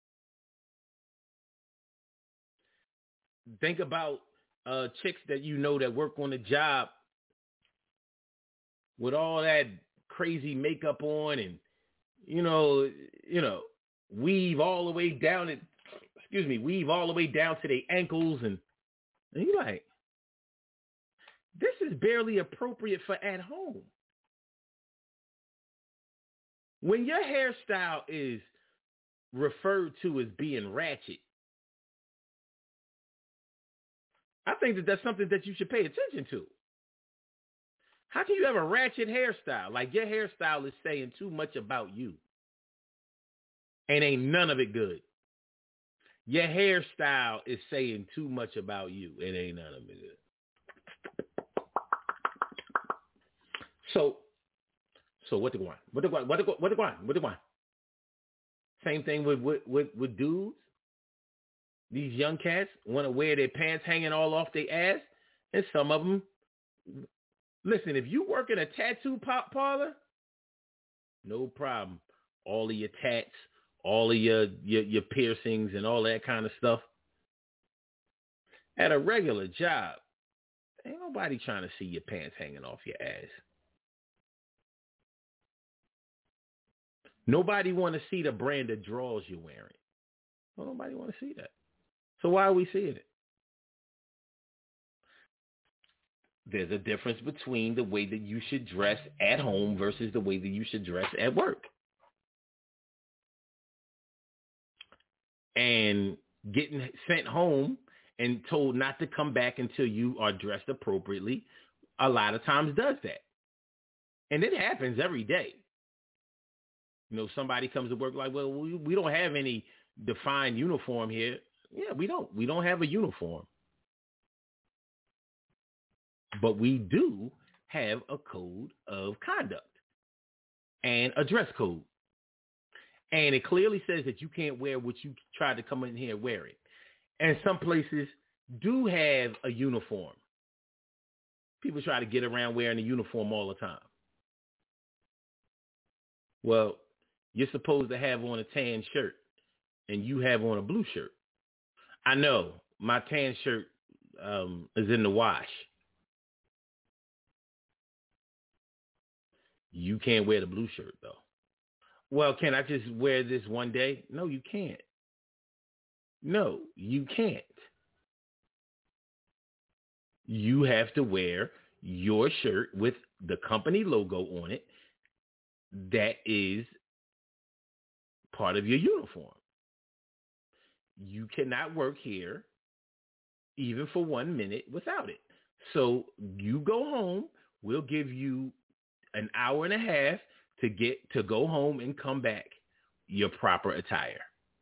Think about uh, chicks that you know that work on a job with all that crazy makeup on and, you know, you know, weave all the way down it, excuse me, weave all the way down to their ankles. And, and you're like, this is barely appropriate for at home. When your hairstyle is referred to as being ratchet, I think that that's something that you should pay attention to. How can you have a ratchet hairstyle? Like your hairstyle is saying too much about you. And ain't none of it good. Your hairstyle is saying too much about you. It ain't none of it good. So, so what the going? What the going? What the going? What the going? What the going? Same thing with, with, with, with dudes. These young cats want to wear their pants hanging all off their ass. And some of them, listen, if you work in a tattoo pop parlor, no problem. All of your tats, all of your, your, your piercings and all that kind of stuff. At a regular job, ain't nobody trying to see your pants hanging off your ass. Nobody want to see the brand of drawers you're wearing. Well, nobody want to see that. So why are we seeing it? There's a difference between the way that you should dress at home versus the way that you should dress at work. And getting sent home and told not to come back until you are dressed appropriately a lot of times does that. And it happens every day. You know, somebody comes to work like, well, we, we don't have any defined uniform here. Yeah, we don't. We don't have a uniform. But we do have a code of conduct and a dress code. And it clearly says that you can't wear what you tried to come in here wearing. And some places do have a uniform. People try to get around wearing a uniform all the time. Well, you're supposed to have on a tan shirt, and you have on a blue shirt. I know my tan shirt um, is in the wash. You can't wear the blue shirt, though. Well, can I just wear this one day? No, you can't. No, you can't. You have to wear your shirt with the company logo on it that is part of your uniform. You cannot work here even for one minute without it. So you go home. We'll give you an hour and a half to get to go home and come back your proper attire.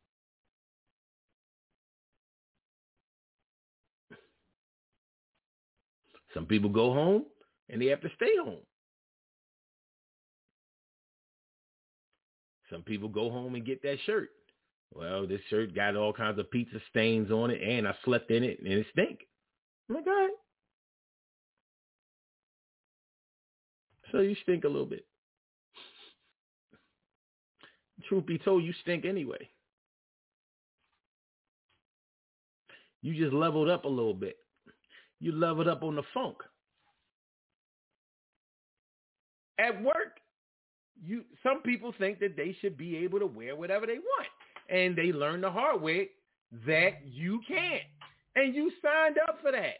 Some people go home and they have to stay home. Some people go home and get that shirt. Well, this shirt got all kinds of pizza stains on it, and I slept in it, and it stink. I'm like, all right. So you stink a little bit. Truth be told, you stink anyway. You just leveled up a little bit. You leveled up on the funk. At work, you some people think that they should be able to wear whatever they want. And they learn the hard way that you can't. And you signed up for that.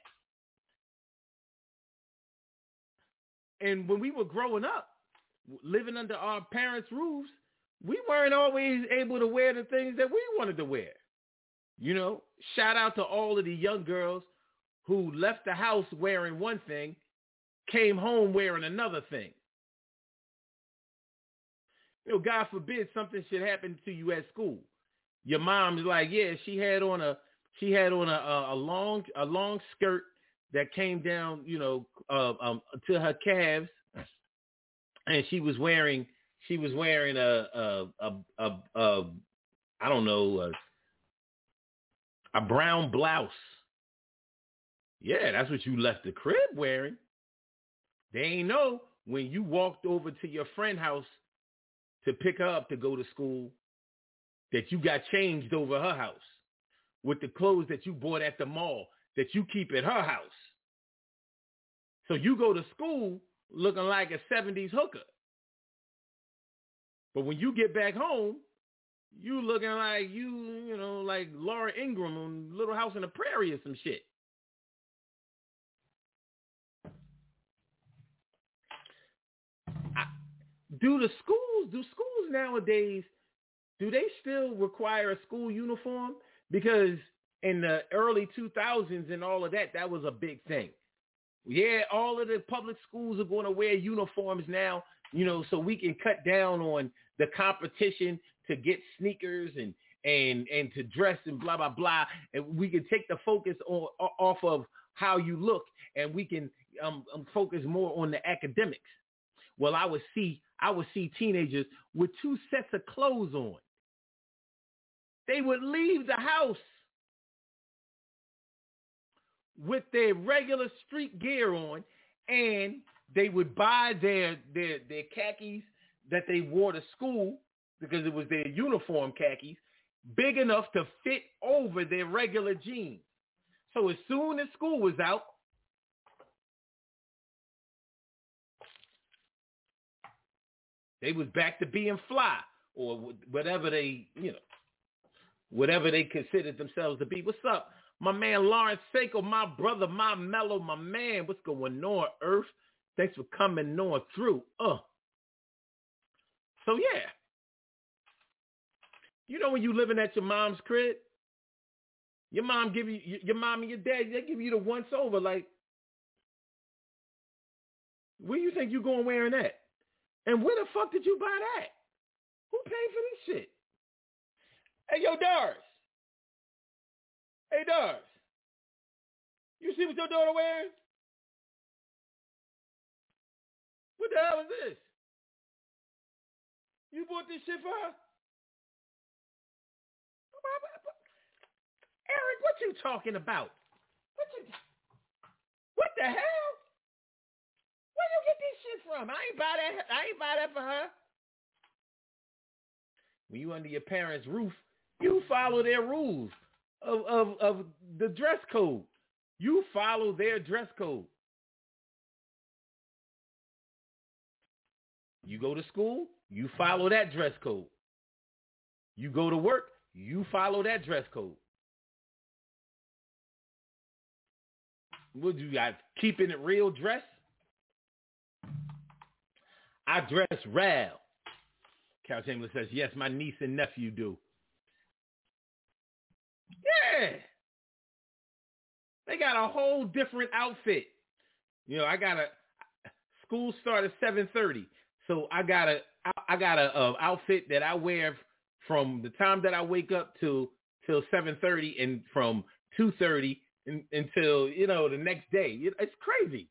And when we were growing up, living under our parents' roofs, we weren't always able to wear the things that we wanted to wear. You know, shout out to all of the young girls who left the house wearing one thing, came home wearing another thing. You know, God forbid something should happen to you at school. Your mom is like, yeah, she had on a she had on a, a, a long a long skirt that came down, you know, uh, um, to her calves, and she was wearing she was wearing a a a, a, a I don't know a, a brown blouse. Yeah, that's what you left the crib wearing. They ain't know when you walked over to your friend's house to pick her up to go to school that you got changed over her house with the clothes that you bought at the mall that you keep at her house. So you go to school looking like a seventies hooker. But when you get back home, you looking like you, you know, like Laura Ingraham on Little House on the Prairie or some shit. I, do the schools, do schools nowadays, do they still require a school uniform? Because in the early two thousands and all of that, that was a big thing. Yeah, all of the public schools are going to wear uniforms now, you know, so we can cut down on the competition to get sneakers and and and to dress and blah, blah, blah. And we can take the focus on, off of how you look, and we can um, um, focus more on the academics. Well, I would see I would see teenagers with two sets of clothes on. They would leave the house with their regular street gear on, and they would buy their their their khakis that they wore to school because it was their uniform khakis, big enough to fit over their regular jeans. So as soon as school was out, they was back to being fly, or whatever they, you know, whatever they considered themselves to be. What's up? My man Lawrence Seiko, my brother, my mellow, my man. What's going on, Earth? Thanks for coming on through. Uh. So, yeah. You know when you living at your mom's crib, your mom give you, your mom and your dad, they give you the once over. Like, where you think you going wearing that? And where the fuck did you buy that? Who paid for this shit? Hey, yo, Doris. Hey, Doris. You see what your daughter wearing? What the hell is this? You bought this shit for her? Eric, what you talking about? What you? What the hell? Where you get this shit from? I ain't buy that. I ain't buy that for her. When you under your parents' roof, you follow their rules of, of, of the dress code. You follow their dress code. You go to school, you follow that dress code. You go to work, you follow that dress code. What you got? Keeping it real dress? I dress real. Carol Chamberlain says, yes, my niece and nephew do. Yeah. They got a whole different outfit. You know, I got a, school start at seven thirty. So I got a, I got a, a outfit that I wear from the time that I wake up till, till seven thirty and from two thirty in, until, you know, the next day. It, it's crazy.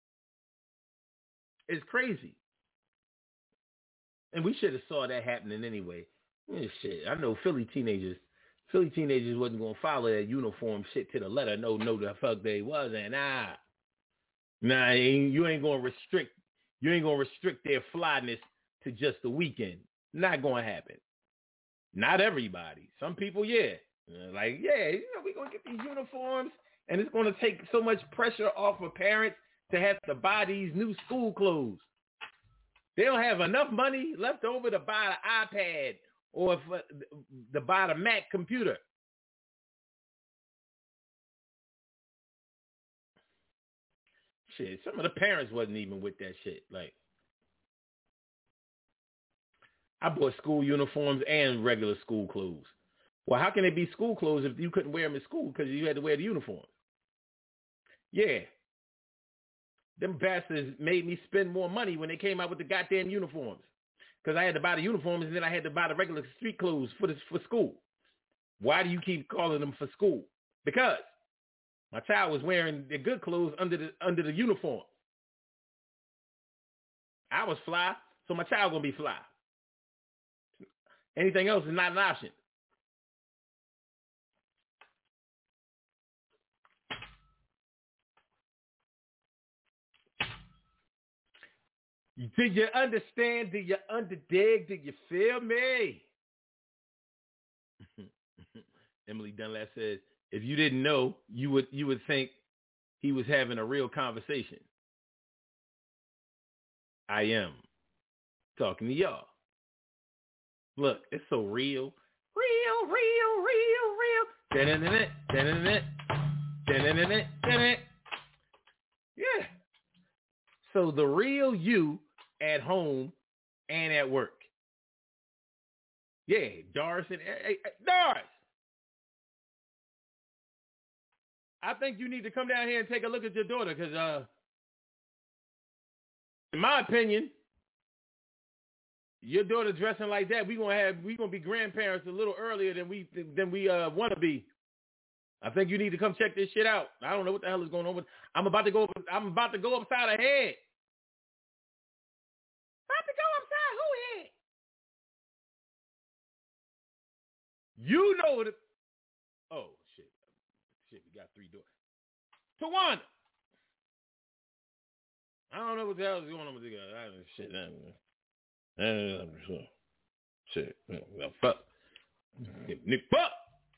It's crazy. And we should have saw that happening anyway. Yeah, shit, I know Philly teenagers, Philly teenagers wasn't going to follow that uniform shit to the letter. No, no, the fuck they wasn't. Nah. Nah, you ain't going to restrict, you ain't going to restrict their flyness to just the weekend. Not going to happen. Not everybody. Some people, yeah. Like, yeah, you know, we're going to get these uniforms, and it's going to take so much pressure off of parents to have to buy these new school clothes. They don't have enough money left over to buy an iPad or if, to buy the Mac computer. Shit, some of the parents wasn't even with that shit. Like, I bought school uniforms and regular school clothes. Well, how can it be school clothes if you couldn't wear them in school because you had to wear the uniform? Yeah. Them bastards made me spend more money when they came out with the goddamn uniforms. Because I had to buy the uniforms and then I had to buy the regular street clothes for the, for school. Why do you keep calling them for school? Because my child was wearing the good clothes under the under the uniform. I was fly, so my child gonna be fly. Anything else is not an option. Did you understand? Did you underdig? Did you feel me? Emily Dunlap says, if you didn't know, you would you would think he was having a real conversation. I am talking to y'all. Look, it's so real. Real, real, real, real. Da-da-da-da, da-da-da-da, da-da-da-da, da-da-da. Yeah. So the real you at home and at work. Yeah, Doris and hey, hey, Doris. I think you need to come down here and take a look at your daughter because, uh, in my opinion, your daughter dressing like that, we gonna have we gonna be grandparents a little earlier than we than we uh want to be. I think you need to come check this shit out. I don't know what the hell is going on with. I'm about to go. I'm about to go upside her head. About to go upside who head? You know the. Oh shit! Shit, we got three doors. Tawanda. I don't know what the hell is going on with the guy. Shit. I don't know. Shit. Well, fuck. Nick, fuck.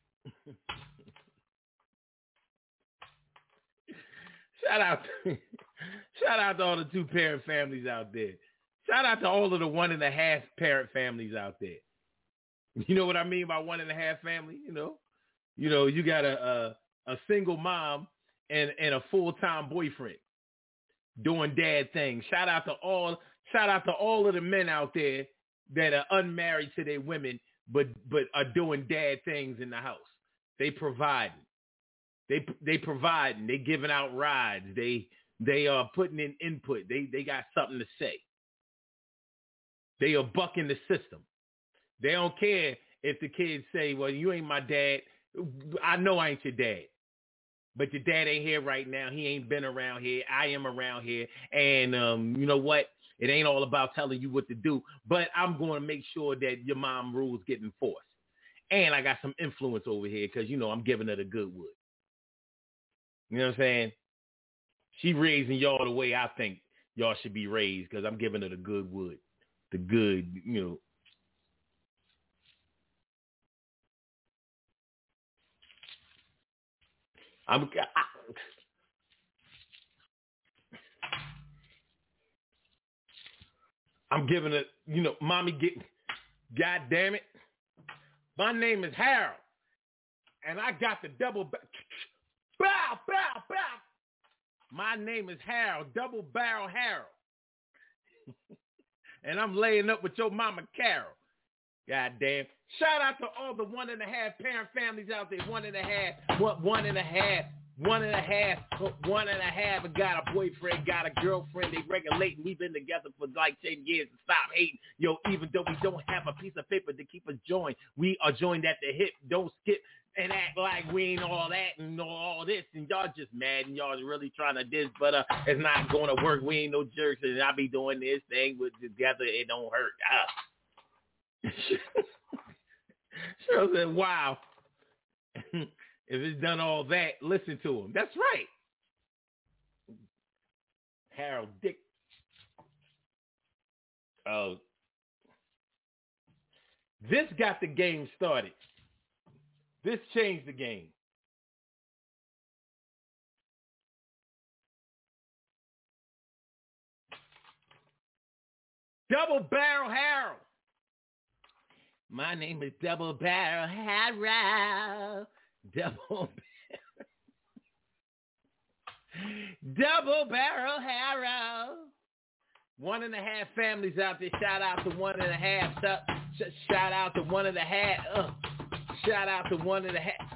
Shout out, to, shout out to all the two parent families out there. Shout out to all of the one and a half parent families out there. You know what I mean by one and a half family? You know, you know, you got a a, a single mom and and a full time boyfriend doing dad things. Shout out to all, shout out to all of the men out there that are unmarried to their women, but but are doing dad things in the house. They providing. They they providing, they giving out rides, they they are putting in input, they they got something to say. They are bucking the system. They don't care if the kids say, well, you ain't my dad. I know I ain't your dad. But your dad ain't here right now. He ain't been around here. I am around here. And um, you know what? It ain't all about telling you what to do, but I'm going to make sure that your mom rules get enforced. And I got some influence over here because, you know, I'm giving her the good wood. You know what I'm saying? She raising y'all the way I think y'all should be raised because I'm giving her the good wood. The good, you know. I'm I, I'm giving it, you know, mommy get, God damn it. My name is Harold, and I got the double, ba- bow, bow, bow. My name is Harold, double barrel Harold. And I'm laying up with your mama Carol. God damn. Shout out to all the one and a half parent families out there. One and a half, what, one and a half, one and a half, one and a half. I got a boyfriend, got a girlfriend. They regulating. We've been together for like ten years and stop hating. Yo, even though we don't have a piece of paper to keep us joined, we are joined at the hip. Don't skip and act like we ain't all that and all this. And y'all just mad and y'all really trying to diss, but uh, it's not going to work. We ain't no jerks. And I be doing this thing with together. It don't hurt. Ah. Cheryl said, wow. If it's done all that, listen to him. That's right. Harold Dick. Oh. This got the game started. This changed the game. Double Barrel Harold. My name is Double Barrel Harold. Double Double Barrel Harold. One and a half families out there. Shout out to one and a half. Shout out to one and a half. Uh, shout out to one and a half.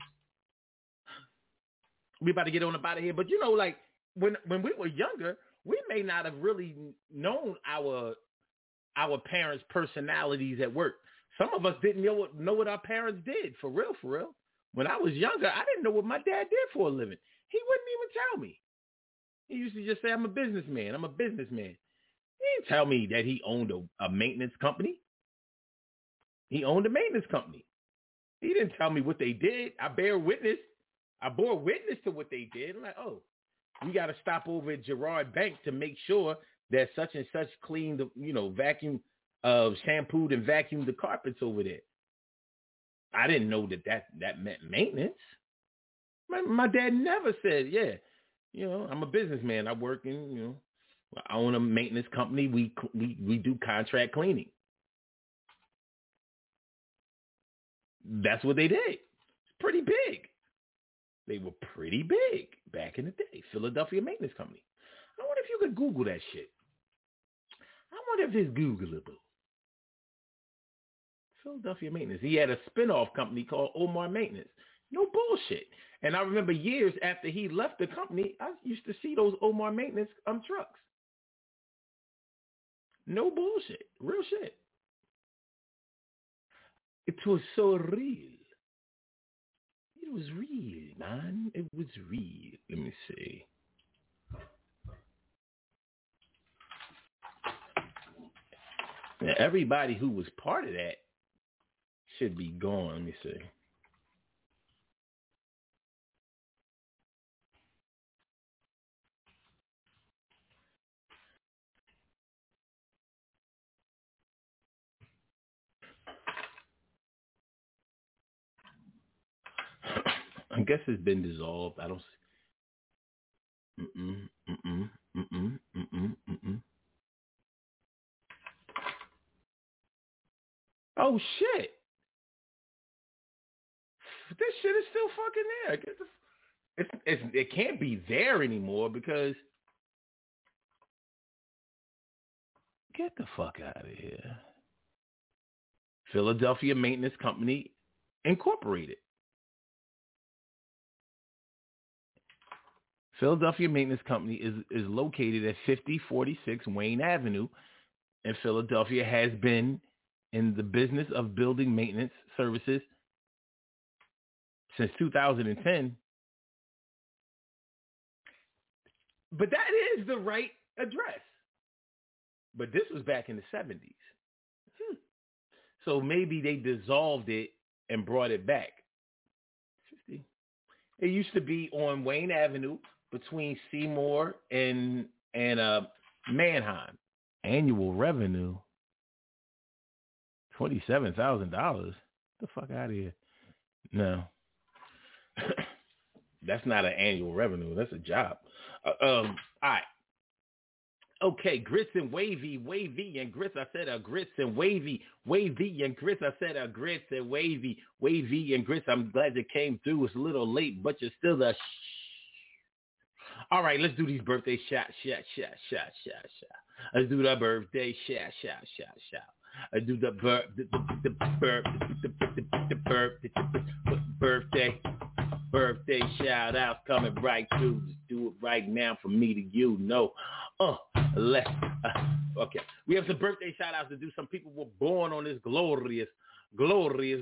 We about to get on about it here, but you know, like when when we were younger, we may not have really known our our parents' personalities at work. Some of us didn't know what, know what our parents did, for real, for real. When I was younger, I didn't know what my dad did for a living. He wouldn't even tell me. He used to just say, I'm a businessman. I'm a businessman. He didn't tell me that he owned a, a maintenance company. He owned a maintenance company. He didn't tell me what they did. I bear witness. I bore witness to what they did. I'm like, oh, we got to stop over at Gerard Bank to make sure that such and such cleaned, the, you know, vacuum, uh, shampooed and vacuumed the carpets over there. I didn't know that that, that meant maintenance. My, my dad never said, yeah, you know, I'm a businessman. I work in, you know, I own a maintenance company. We we we do contract cleaning. That's what they did. It's pretty big. They were pretty big back in the day. Philadelphia Maintenance Company. I wonder if you could Google that shit. I wonder if it's Googleable. Philadelphia Maintenance. He had a spinoff company called Omar Maintenance. No bullshit. And I remember years after he left the company, I used to see those Omar Maintenance um trucks. No bullshit. Real shit. It was so real. It was real, man. It was real. Let me see. Now, everybody who was part of that should be gone. Let me see. I guess it's been dissolved. I don't see. Mm-mm, mm-mm, mm-mm, mm-mm, mm-mm. Oh, shit. This shit is still fucking there. Get the, it's, it's, it can't be there anymore because... Get the fuck out of here. Philadelphia Maintenance Company Incorporated. Philadelphia Maintenance Company is, is located at fifty forty-six Wayne Avenue, and Philadelphia has been in the business of building maintenance services since two thousand ten. But that is the right address. But this was back in the seventies. Hmm. So maybe they dissolved it and brought it back. fifty It used to be on Wayne Avenue between Seymour and and uh, Manheim. Annual revenue, twenty-seven thousand dollars. Get the fuck out of here. No. That's not an annual revenue. That's a job. Uh, um, all right. Okay, grits and wavy, wavy and grits. I said a grits and wavy, wavy and grits. I said a grits and wavy, wavy and grits. I'm glad it came through. It's a little late, but you're still the. Sh- All right, let's do these birthday shot, shot, shot, shot, shot, shot. Let's do the birthday shot, shot, shot, shot. Let's do the bur- the the the bur- the the the bur- the birthday birthday shout outs coming right through. Just do it right now from me to you. No, uh, let's. Uh, okay, we have some birthday shout outs to do. Some people were born on this glorious, glorious,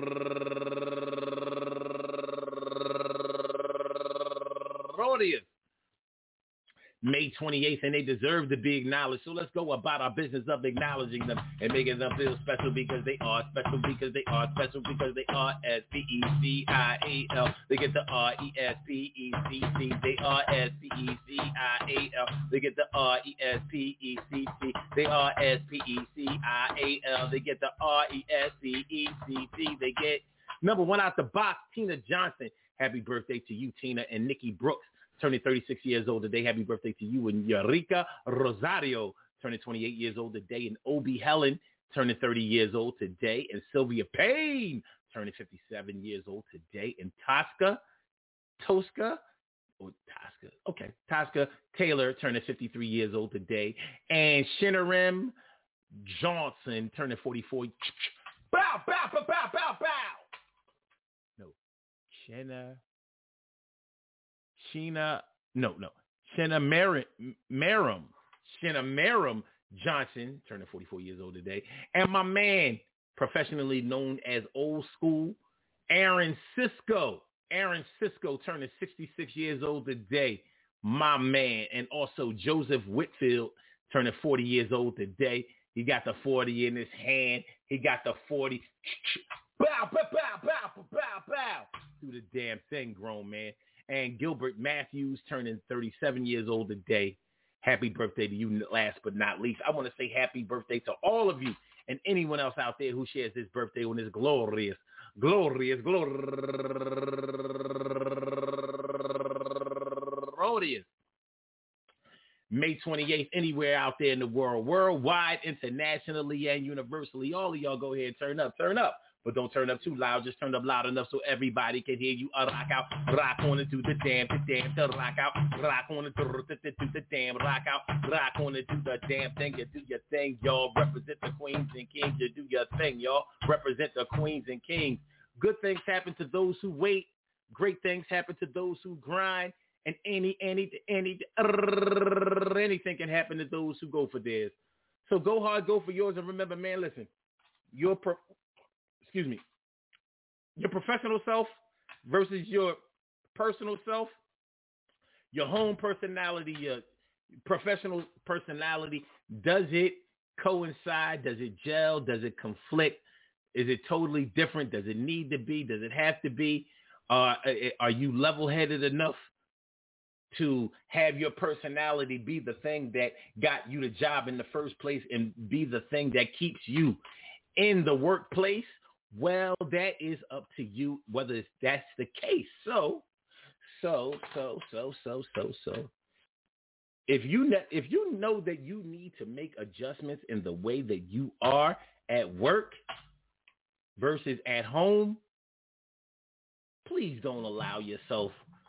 glorious May twenty-eighth, and they deserve to be acknowledged. So let's go about our business of acknowledging them and making them feel special because they are special, because they are special, because they are S P E C I A L. They get the R E S P E C C. They are S P E C I A L. They get the R E S P E C C. They are S P E C I A L. They get the R E S P E C C. They get number one out the box, Tina Johnson. Happy birthday to you, Tina, and Nikki Brooks. Turning thirty-six years old today. Happy birthday to you. And Eureka Rosario, turning twenty-eight years old today. And Obie Helen, turning thirty years old today. And Sylvia Payne, turning fifty-seven years old today. And Tosca, Tosca, or Tosca, okay, Tosca Taylor, turning fifty-three years old today. And Shinarem Johnson, turning forty-four. Bow, bow, bow, bow, bow, bow. No, Shinna. Sheena, no, no, Shenna Merrim, Merrim, Shenna Merrim Johnson, turning forty-four years old today, and my man, professionally known as Old School, Aaron Cisco, Aaron Cisco, turning sixty-six years old today, my man, and also Joseph Whitfield, turning forty years old today. He got the forty in his hand. He got the forty. Bow, bow, bow, bow, bow, bow. Do the damn thing, grown man. And Gilbert Matthews, turning thirty-seven years old today. Happy birthday to you, last but not least. I want to say happy birthday to all of you and anyone else out there who shares this birthday on this glorious, glorious, glorious May twenty-eighth, anywhere out there in the world, worldwide, internationally, and universally. All of y'all go ahead and turn up, turn up. But don't turn up too loud. Just turn up loud enough so everybody can hear you. Uh, rock out, rock on it, do the damn, the damn, the rock out, rock on it, do the, the, the damn, rock out, rock on it, do the damn thing. You do your thing, y'all. Represent the queens and kings. You do your thing, y'all. Represent the queens and kings. Good things happen to those who wait. Great things happen to those who grind. And any, any, any, anything can happen to those who go for theirs. So go hard, go for yours. And remember, man, listen, your per- excuse me, your professional self versus your personal self, your home personality, your professional personality, does it coincide? Does it gel? Does it conflict? Is it totally different? Does it need to be? Does it have to be? Uh, are you level-headed enough to have your personality be the thing that got you the job in the first place and be the thing that keeps you in the workplace? Well, that is up to you whether that's the case. So, so, so, so, so, so, so. If you ne- if you know that you need to make adjustments in the way that you are at work versus at home, please don't allow yourself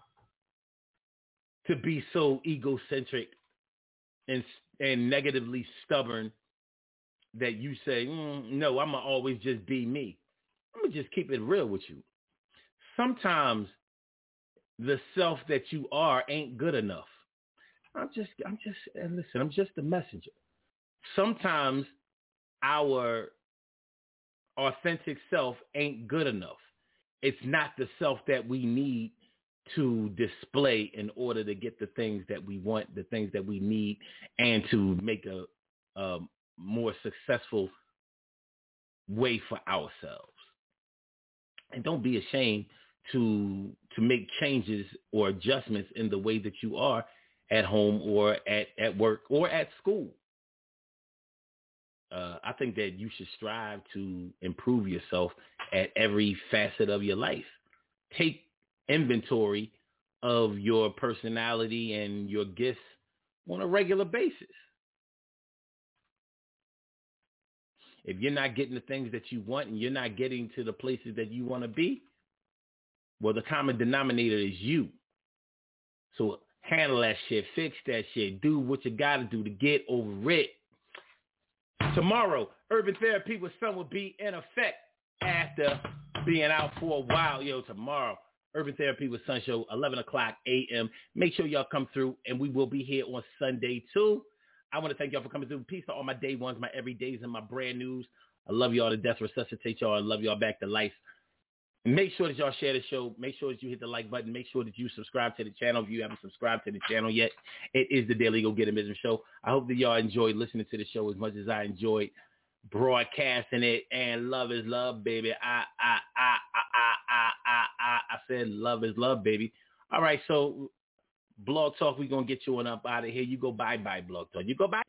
to be so egocentric and and negatively stubborn that you say, mm, no, I'm going to always just be me. I'm going to just keep it real with you. Sometimes the self that you are ain't good enough. I'm just, I'm just, and listen, I'm just a messenger. Sometimes our authentic self ain't good enough. It's not the self that we need to display in order to get the things that we want, the things that we need, and to make a, a more successful way for ourselves. And don't be ashamed to to make changes or adjustments in the way that you are at home or at, at work or at school. Uh, I think that you should strive to improve yourself at every facet of your life. Take inventory of your personality and your gifts on a regular basis. If you're not getting the things that you want and you're not getting to the places that you want to be, well, the common denominator is you. So handle that shit, fix that shit, do what you got to do to get over it. Tomorrow, Urban Therapy with Sun will be in effect after being out for a while. Yo, tomorrow, Urban Therapy with Sun show, eleven o'clock a.m. Make sure y'all come through, and we will be here on Sunday, too. I want to thank y'all for coming through. Peace to all my day ones, my everydays, and my brand news. I love y'all to death. Resuscitate y'all. I love y'all back to life. Make sure that y'all share the show. Make sure that you hit the like button. Make sure that you subscribe to the channel if you haven't subscribed to the channel yet. It is the Daily Go Get 'Em Business Show. I hope that y'all enjoyed listening to the show as much as I enjoyed broadcasting it. And love is love, baby. I, I, I, I, I, I, I, I, I said love is love, baby. All right, so Blog Talk, we're going to get you on up out of here. You go bye-bye, Blog Talk. You go bye.